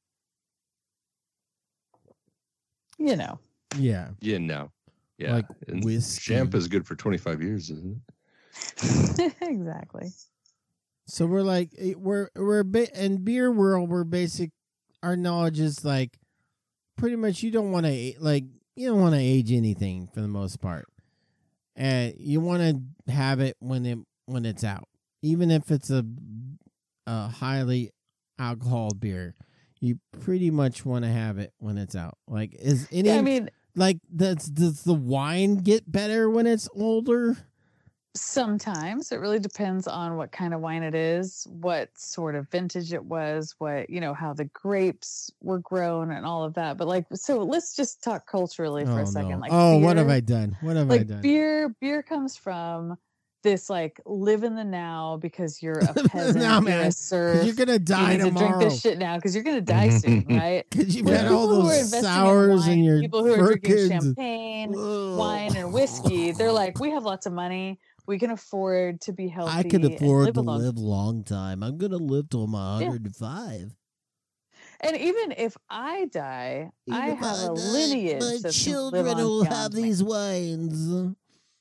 You know. Yeah. Yeah, no. Yeah. Like and whiskey. Champ is good for twenty-five years, isn't it? Exactly. So we're like eh, we're we're ba- in beer world. We're basic. Our knowledge is like pretty much you don't want to like you don't want to age anything for the most part, and you want to have it when it when it's out, even if it's a a highly alcohol beer. You pretty much want to have it when it's out. Like is any? Yeah, I mean, like does does the wine get better when it's older? sometimes it really depends on what kind of wine it is, what sort of vintage it was, what, you know, how the grapes were grown and all of that. But like, so let's just talk culturally for Oh, a second. no. Like, oh, what have beer- I done? What have I like done? beer beer comes from this like live in the now because you're a peasant, now, you're man, a 'cause serf, you're gonna die you need to drink tomorrow. this shit now because you're gonna die soon, right? Because you've Whereas had all people who are those investing in sours wine, in your people who are drinking Firkins. champagne, wine, and whiskey, they're like, we have lots of money, we can afford to be healthy. I can and afford live to a long live a long time. I'm gonna live till I'm one Yeah. hundred five. And even if I die, Even I if have I a die, lineage. my that's gonna live children on will beyond have me. these wines.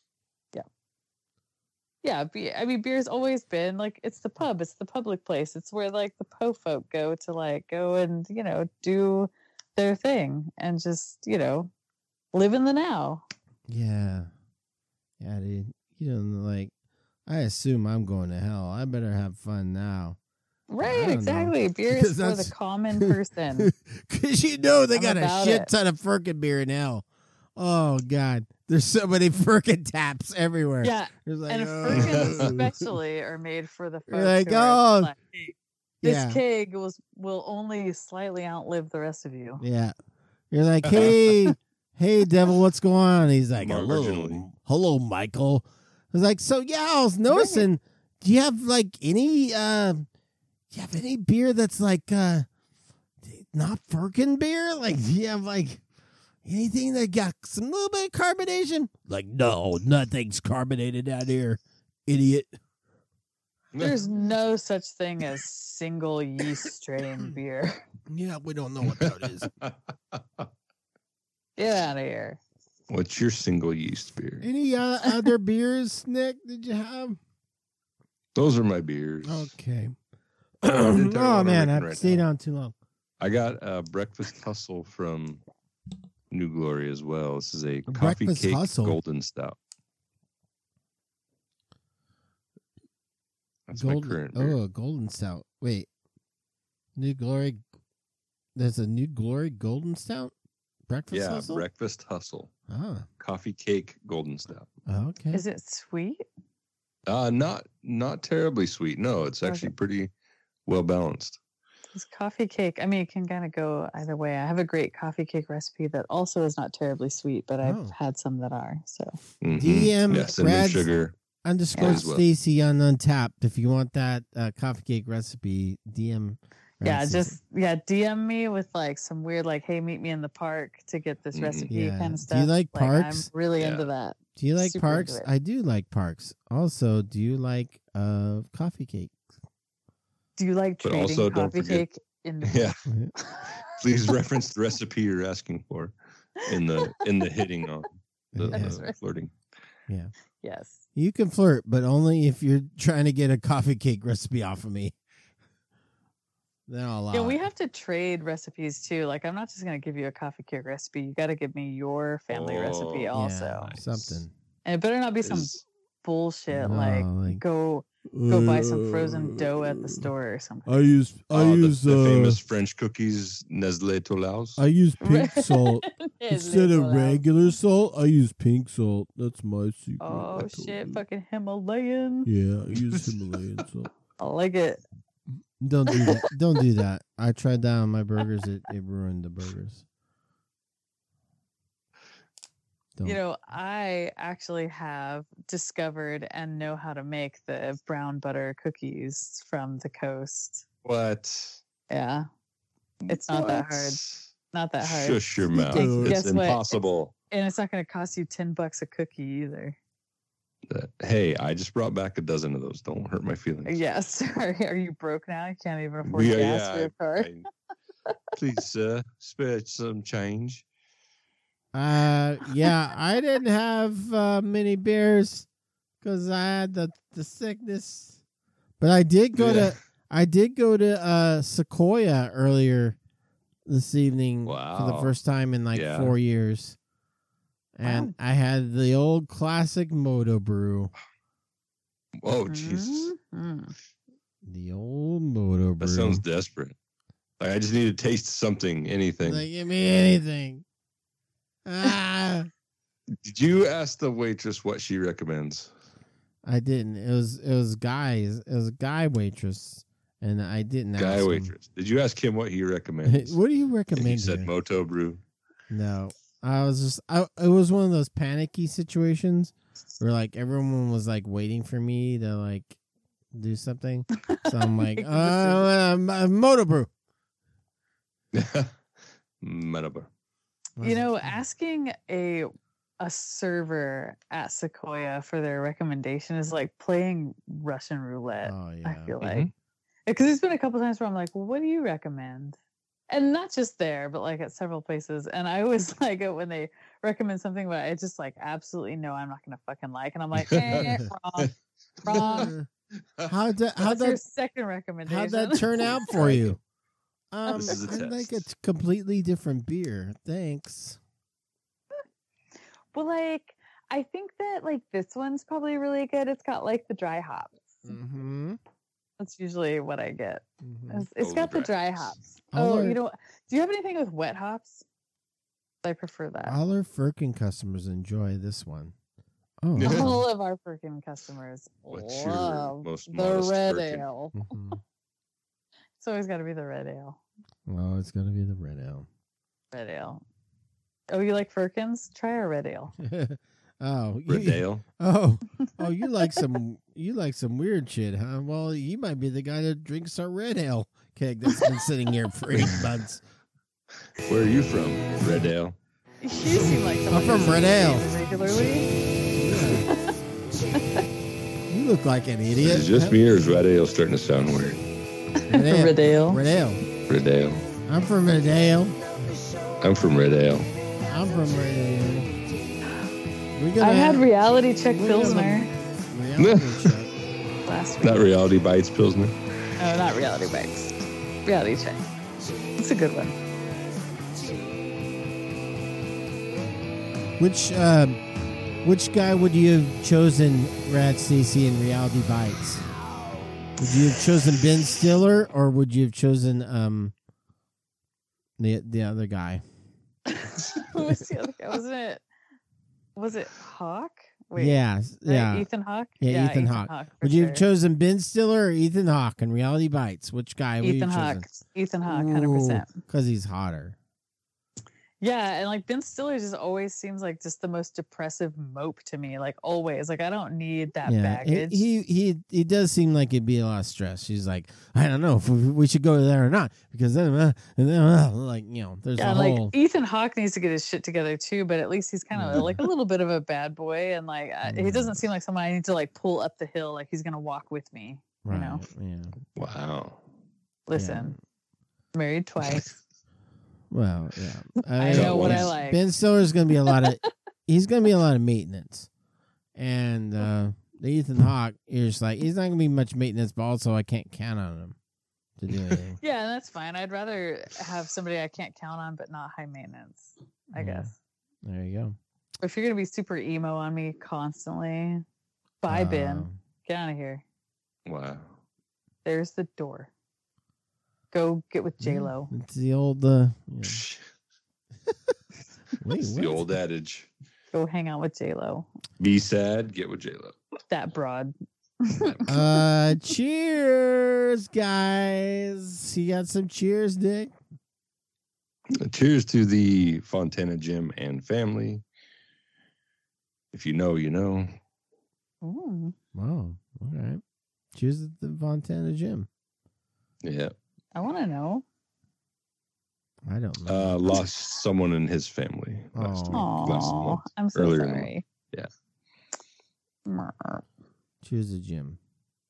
Yeah, be, I mean, beer's always been like it's the pub, it's the public place, it's where like the po folk go to like go and you know do their thing and just you know live in the now. Yeah, yeah, dude. You know, like I assume I'm going to hell. I better have fun now. I Right, don't exactly. know. Beer Because is for the that's- common person. Because you know they I'm got a about shit it. ton of Firkin beer in hell. Oh God, there's so many Firkin taps everywhere. Yeah, There's like, and oh. Firkins especially are made for the You're folks like, who are oh, like, "Hey, this yeah. keg was will only slightly outlive the rest of you. Yeah. You're like, hey, hey, devil, what's going on? He's like, hello, Marginally. hello, Michael. was like, so yeah, I was noticing. Do you have like any? Uh, do you have any beer that's like uh, not Firkin beer? Like, do you have like anything that got some little bit of carbonation? Like, no, nothing's carbonated out here, idiot. There's no such thing as single yeast strain beer. Yeah, we don't know what that is. Get out of here. What's your single yeast beer? Any uh, other beers, Nick? Did you have? Those are my beers. Okay. I didn't tell you Oh what I'm man, drinking I've right stayed now. on too long. I got a breakfast hustle from New Glory as well. This is a coffee Breakfast cake Hustle? golden stout. That's my Golden, current beer. oh, a golden stout. Wait, New Glory. There's a New Glory golden stout. Breakfast yeah, hustle. breakfast hustle. Ah, Coffee cake golden stout. okay. Is it sweet? Uh not not terribly sweet. No, it's actually Okay. pretty well balanced. This coffee cake, I mean, it can kind of go either way. I have a great coffee cake recipe that also is not terribly sweet, but I've Oh. had some that are. So Mhm. D M yeah, cinnamon Rad's sugar. underscore as well. Stacy on Untapped. If you want that uh, coffee cake recipe, D M. yeah, Rad just Stacy. yeah, D M me with like some weird like, hey, meet me in the park to get this Mhm. recipe Yeah. kind Do of stuff. you like parks? I'm really Yeah. into that. Do you like super into parks? it. I do like parks. Also, do you like uh coffee cake? Do you like But trading also don't coffee forget- cake in Yeah. Please reference the recipe you're asking for in the in the hitting on the, Yeah. the flirting. Yeah. Yes. You can flirt, but only if you're trying to get a coffee cake recipe off of me. Then I'll allow Yeah, we it. have to trade recipes too. Like, I'm not just gonna give you a coffee cake recipe. You got to give me your family recipe Oh, also, Yeah, something. and it better not be some Is- bullshit No, like, like- go go buy some frozen dough at the store or something. I use I oh, use the, the uh, famous French cookies Nestle Tolaus. I use pink salt It's instead of little regular salt. I use pink salt. That's my secret. Oh I told shit, you. fucking Himalayan. Yeah, I use Himalayan salt. I like it. Don't do that. Don't do that. I tried that on my burgers. It it ruined the burgers. Don't. You know, I actually have discovered and know how to make the brown butter cookies from the coast. What? Yeah. It's not that What? hard. Not that hard. Shush your mouth. Guess- It's guess what? impossible. And it's not going to cost you ten bucks a cookie either. That- hey, I just brought back a dozen of those. Don't hurt my feelings. Yeah, sorry. Are you broke now? You can't even afford Yeah, gas yeah, for your I- car. I- please, sir, spare some change. Uh, yeah, I didn't have uh, many beers because I had the, the sickness. But I did go Yeah. to I did go to uh, Sequoia earlier this evening for the Wow. first time in like Yeah. four years, and I had the old classic Moto Brew. Oh, Jesus. Mhm. The old Moto Brew. That sounds desperate. Like, I just need to taste something, anything. Like, give me anything. Ah. Did you ask the waitress what she recommends? I didn't. It was it was guys. It was a guy waitress, and I didn't. Guy ask him. waitress. Did you ask him what he recommends? What do you And recommend? he said here? Moto Brew. No, I was just. I. It was one of those panicky situations where like everyone was like waiting for me to like do something. So I'm like, Make uh, the uh, Moto Brew. Moto Brew. You know, asking a a server at Sequoia for their recommendation is like playing Russian roulette. Oh I yeah. feel Mhm. like because there's been a couple times where I'm like, well, what do you recommend? And not just there, but like at several places. And I always like it when they recommend something, but I just like absolutely know I'm not gonna fucking like. And I'm like, eh, wrong, wrong. How'd that? How'd What's your that? second recommendation? How'd that turn out for you? Um, This is a I'd like a test. t- completely different beer. Thanks. Well, like I think that like this one's probably really good. It's got like the dry hops. Mm-hmm. That's usually what I get. mm-hmm. It's, it's Oh, got the dry dry hops. All Oh, our- you know, do you have anything with wet hops? I prefer that. All our Firkin customers enjoy this one. Oh, Yeah. okay. All of our freaking customers What's your love most the modest red Firkin? ale. Mhm. It's always got to be the red ale. Well, it's gonna be the red ale. Red ale. Oh, you like Firkins? Try our red ale. Oh, you, Redale. Oh, oh, you like some you like some weird shit, huh? Well, you might be the guy that drinks our red ale keg that's been sitting here for eight months. Where are you from? Redale. You seem like someone I'm from who Red doesn't Ale. regularly. You look like an Is idiot. it just me or is Red Ale starting to sound weird? Red Ale. Red Ale. Red Ale. Redale. I'm from Red Ale. I'm from Redale. I'm from Red Ale. We're gonna I had have- reality check we're gonna Pilsner have a reality check. last week. Not Reality Bites Pilsner. No, not reality bites. Reality check. It's a good one. Which um, which guy would you have chosen, Rad Stacy, in Reality Bites? Would you have chosen Ben Stiller, or would you have chosen um the the other guy? Who was the other guy? Wasn't it? Was it Hawk? Wait, yeah, right? yeah, Ethan Hawke. Yeah, Ethan, Hawke. for Would you have sure. chosen Ben Stiller or Ethan Hawke in Reality Bites? Which guy would you Ethan have Hawke? chosen? Ethan Hawke, hundred percent. Because he's hotter. Yeah, and like Ben Stiller just always seems like just the most depressive mope to me. Like always, like I don't need that Yeah, baggage. he, he he he does seem like it'd be a lot of stress. She's like, I don't know if we, we should go there or not because then, uh, and then uh, like you know, there's yeah, a like whole. Ethan Hawke needs to get his shit together too, but at least he's kind of like a little bit of a bad boy, and like I, he doesn't seem like someone I need to like pull up the hill. Like he's gonna walk with me. You Right, know. Yeah. Wow. Listen, married twice. Well, yeah. I know what I like. Ben Stiller's going to be a lot of. He's going to be a lot of maintenance, and uh, the Ethan Hawke is like he's not going to be much maintenance, but also I can't count on him to do anything. Yeah, and that's fine. I'd rather have somebody I can't count on, but not high maintenance. I Yeah. guess. There you go. If you're gonna be super emo on me constantly, bye, Ben. Um, Get out of here. Wow. There's the door. Go get with J Lo. It's the old. Uh, yeah. Wait, It's what? the old adage. Go hang out with J Lo. Be sad, get with J Lo. That broad. Uh, cheers, guys. You got some cheers, Dick? Cheers to the Fontana Gym and family. If you know, you know. Ooh. Wow. All right. Cheers at the Fontana Gym. Yeah. I want to know. I don't know. Uh, lost someone in his family last, week, last Aw, month. I'm so earlier in the month. sorry. Yeah. Mer. Cheers to Jim.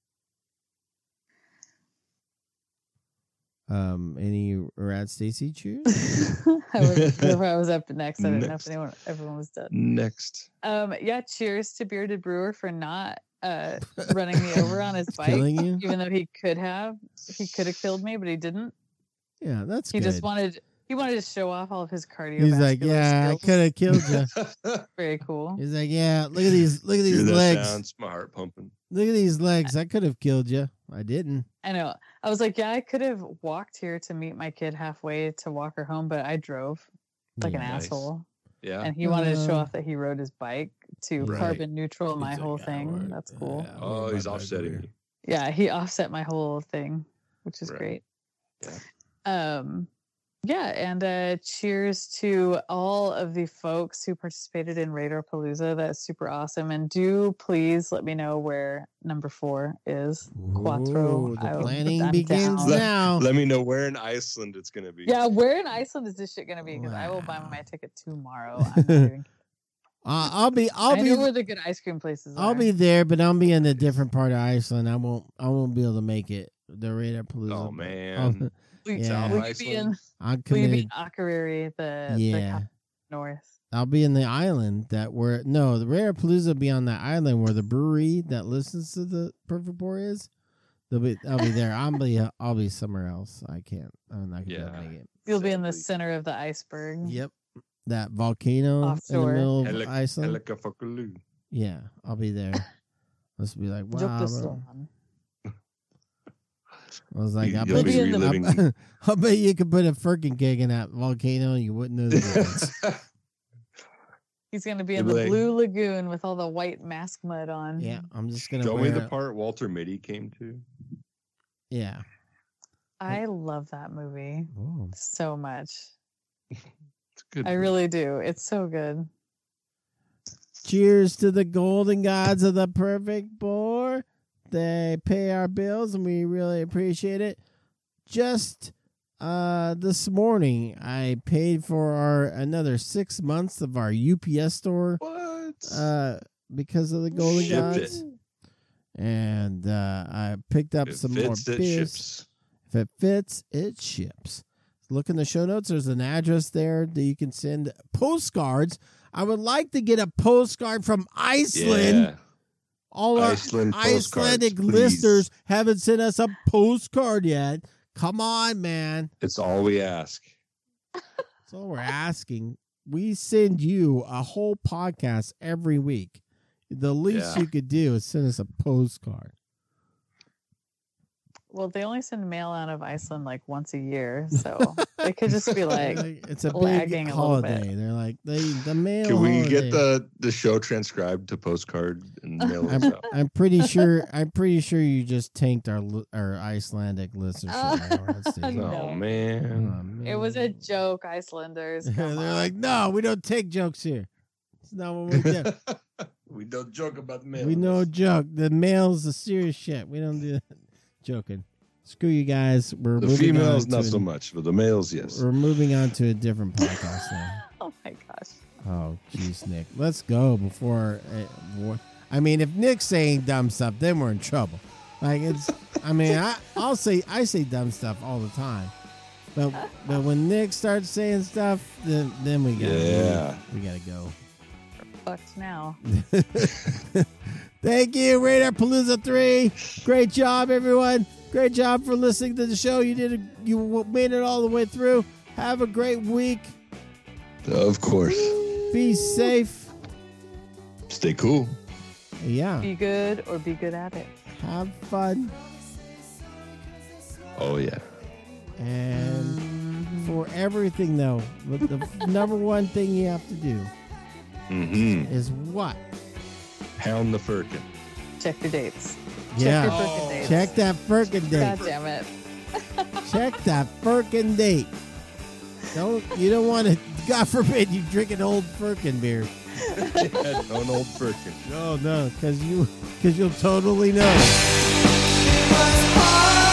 Um, any Rad Stacy cheers? I was, I was up next. I didn't know if Next. anyone, everyone was done. Next. Um, yeah, cheers to Bearded Brewer for not uh running me over on his bike, Killing you? even though he could have. He could have killed me, but he didn't. Yeah, that's He good. just wanted. He wanted to show off all of his cardio. He's like, yeah, I could have killed you. Very cool. He's like, yeah, look at these, look at Hear these that legs. sound? It's my heart pumping. Look at these legs. I could have killed you. I didn't. I know. I was like, yeah, I could have walked here to meet my kid halfway to walk her home, but I drove like an Nice. asshole. Yeah. And he wanted to show Uh, off that he rode his bike to Right. carbon neutral my He's like, whole "I thing. rode- That's cool. yeah, I Oh, rode he's my bike offsetting over you. Yeah, he offset my whole thing, which is Right. great. Yeah. Um, yeah, and uh, cheers to all of the folks who participated in Radar Palooza. That's super awesome. And do please let me know where number four is. Quattro. Ooh, the I- planning I'm begins down. now. Let me know where in Iceland it's going to be. Yeah, where in Iceland is this shit gonna be? Because I will buy Wow. my ticket tomorrow. I'm not even, Uh, I'll be, I'll I be, know where the good ice cream places are. I'll be there, but I'll be in a different part of Iceland. I won't, I won't be able to make it. The Radar Palooza. Oh, I'll- man. Will you- yeah. will you be in? I'm Will you be committed. in Akureyri, the the Yeah. top north? I'll be in the island that where no, the Rare Palooza will be on that island where the brewery that listens to the Perfect Pour is. They'll be, I'll be there. I'll be, uh, I'll be somewhere else. I can't. I'm not gonna be able to Yeah. make it. You'll be in the Sadly. center of the iceberg. Yep, that volcano in the Offshore. middle of Helic- Iceland. Helicafuckaloo. Yeah, I'll be there. Let's be like, wow. Bro. Jokistan. I was like, You- I you'll bet, be you, reliving- I, I bet you could put a freaking gig in that volcano and you wouldn't know the difference. He's gonna be in You'll the be like- blue lagoon with all the white mask mud on. Yeah, I'm just gonna Show me wear the a- part Walter Mitty came to. Yeah. I love that movie Oh. so much. It's good. I really do. It's so good. Cheers to the golden gods of the perfect boar. They pay our bills, and we really appreciate it. Just uh, this morning, I paid for our another six months of our U P S store. What? Uh, because of the golden Shipped gods. it. And uh, I picked up If it some more fits, it beers. ships. If it fits, it ships. Look in the show notes. There's an address there that you can send postcards. I would like to get a postcard from Iceland. Yeah. All our Iceland postcards, Icelandic please. listeners haven't sent us a postcard yet. Come on, man. It's all we ask. That's all we're asking. We send you a whole podcast every week. The least Yeah. you could do is send us a postcard. Well, they only send mail out of Iceland like once a year, so it could just be like It's a big lagging a little holiday. bit. They're like, they the mail Can we holiday. get the, the show transcribed to postcard and mail us I'm, out? I'm pretty sure. I'm pretty sure you just tanked our li- our Icelandic listeners. Oh, No. man. It was a joke, Icelanders. They're Come on. like, no, we don't take jokes here. It's not what we do. We don't joke about the mail. we know joke. The mail's the serious shit. We don't do that. Joking. Screw you guys. We're The moving females, on not to so an- much, but the males, yes. We're moving on to a different podcast now. Oh my gosh. Oh, jeez, Nick. Let's go before. Uh, war- I mean, if Nick's saying dumb stuff, then we're in trouble. Like it's. I mean, I, I'll say I say dumb stuff all the time, but but when Nick starts saying stuff, then then we gotta Yeah. we gotta go. Fucked now. Thank you, Radar Palooza three. Great job, everyone. Great job for listening to the show. You did. A, you made it all the way through. Have a great week. Of course. Be safe. Stay cool. Yeah. Be good or be good at it. Have fun. Oh, yeah. And for everything, though, the the number one thing you have to do Mm-hmm. is what? Pound the firkin. Check your dates. Yeah. Check your frickin' dates. Check that firkin' date. God damn it. Check that firkin' date. Don't you don't want to? God forbid you drink an old firkin beer. Yeah, no, an old firkin. No, no, because you because you'll totally know. It was hard.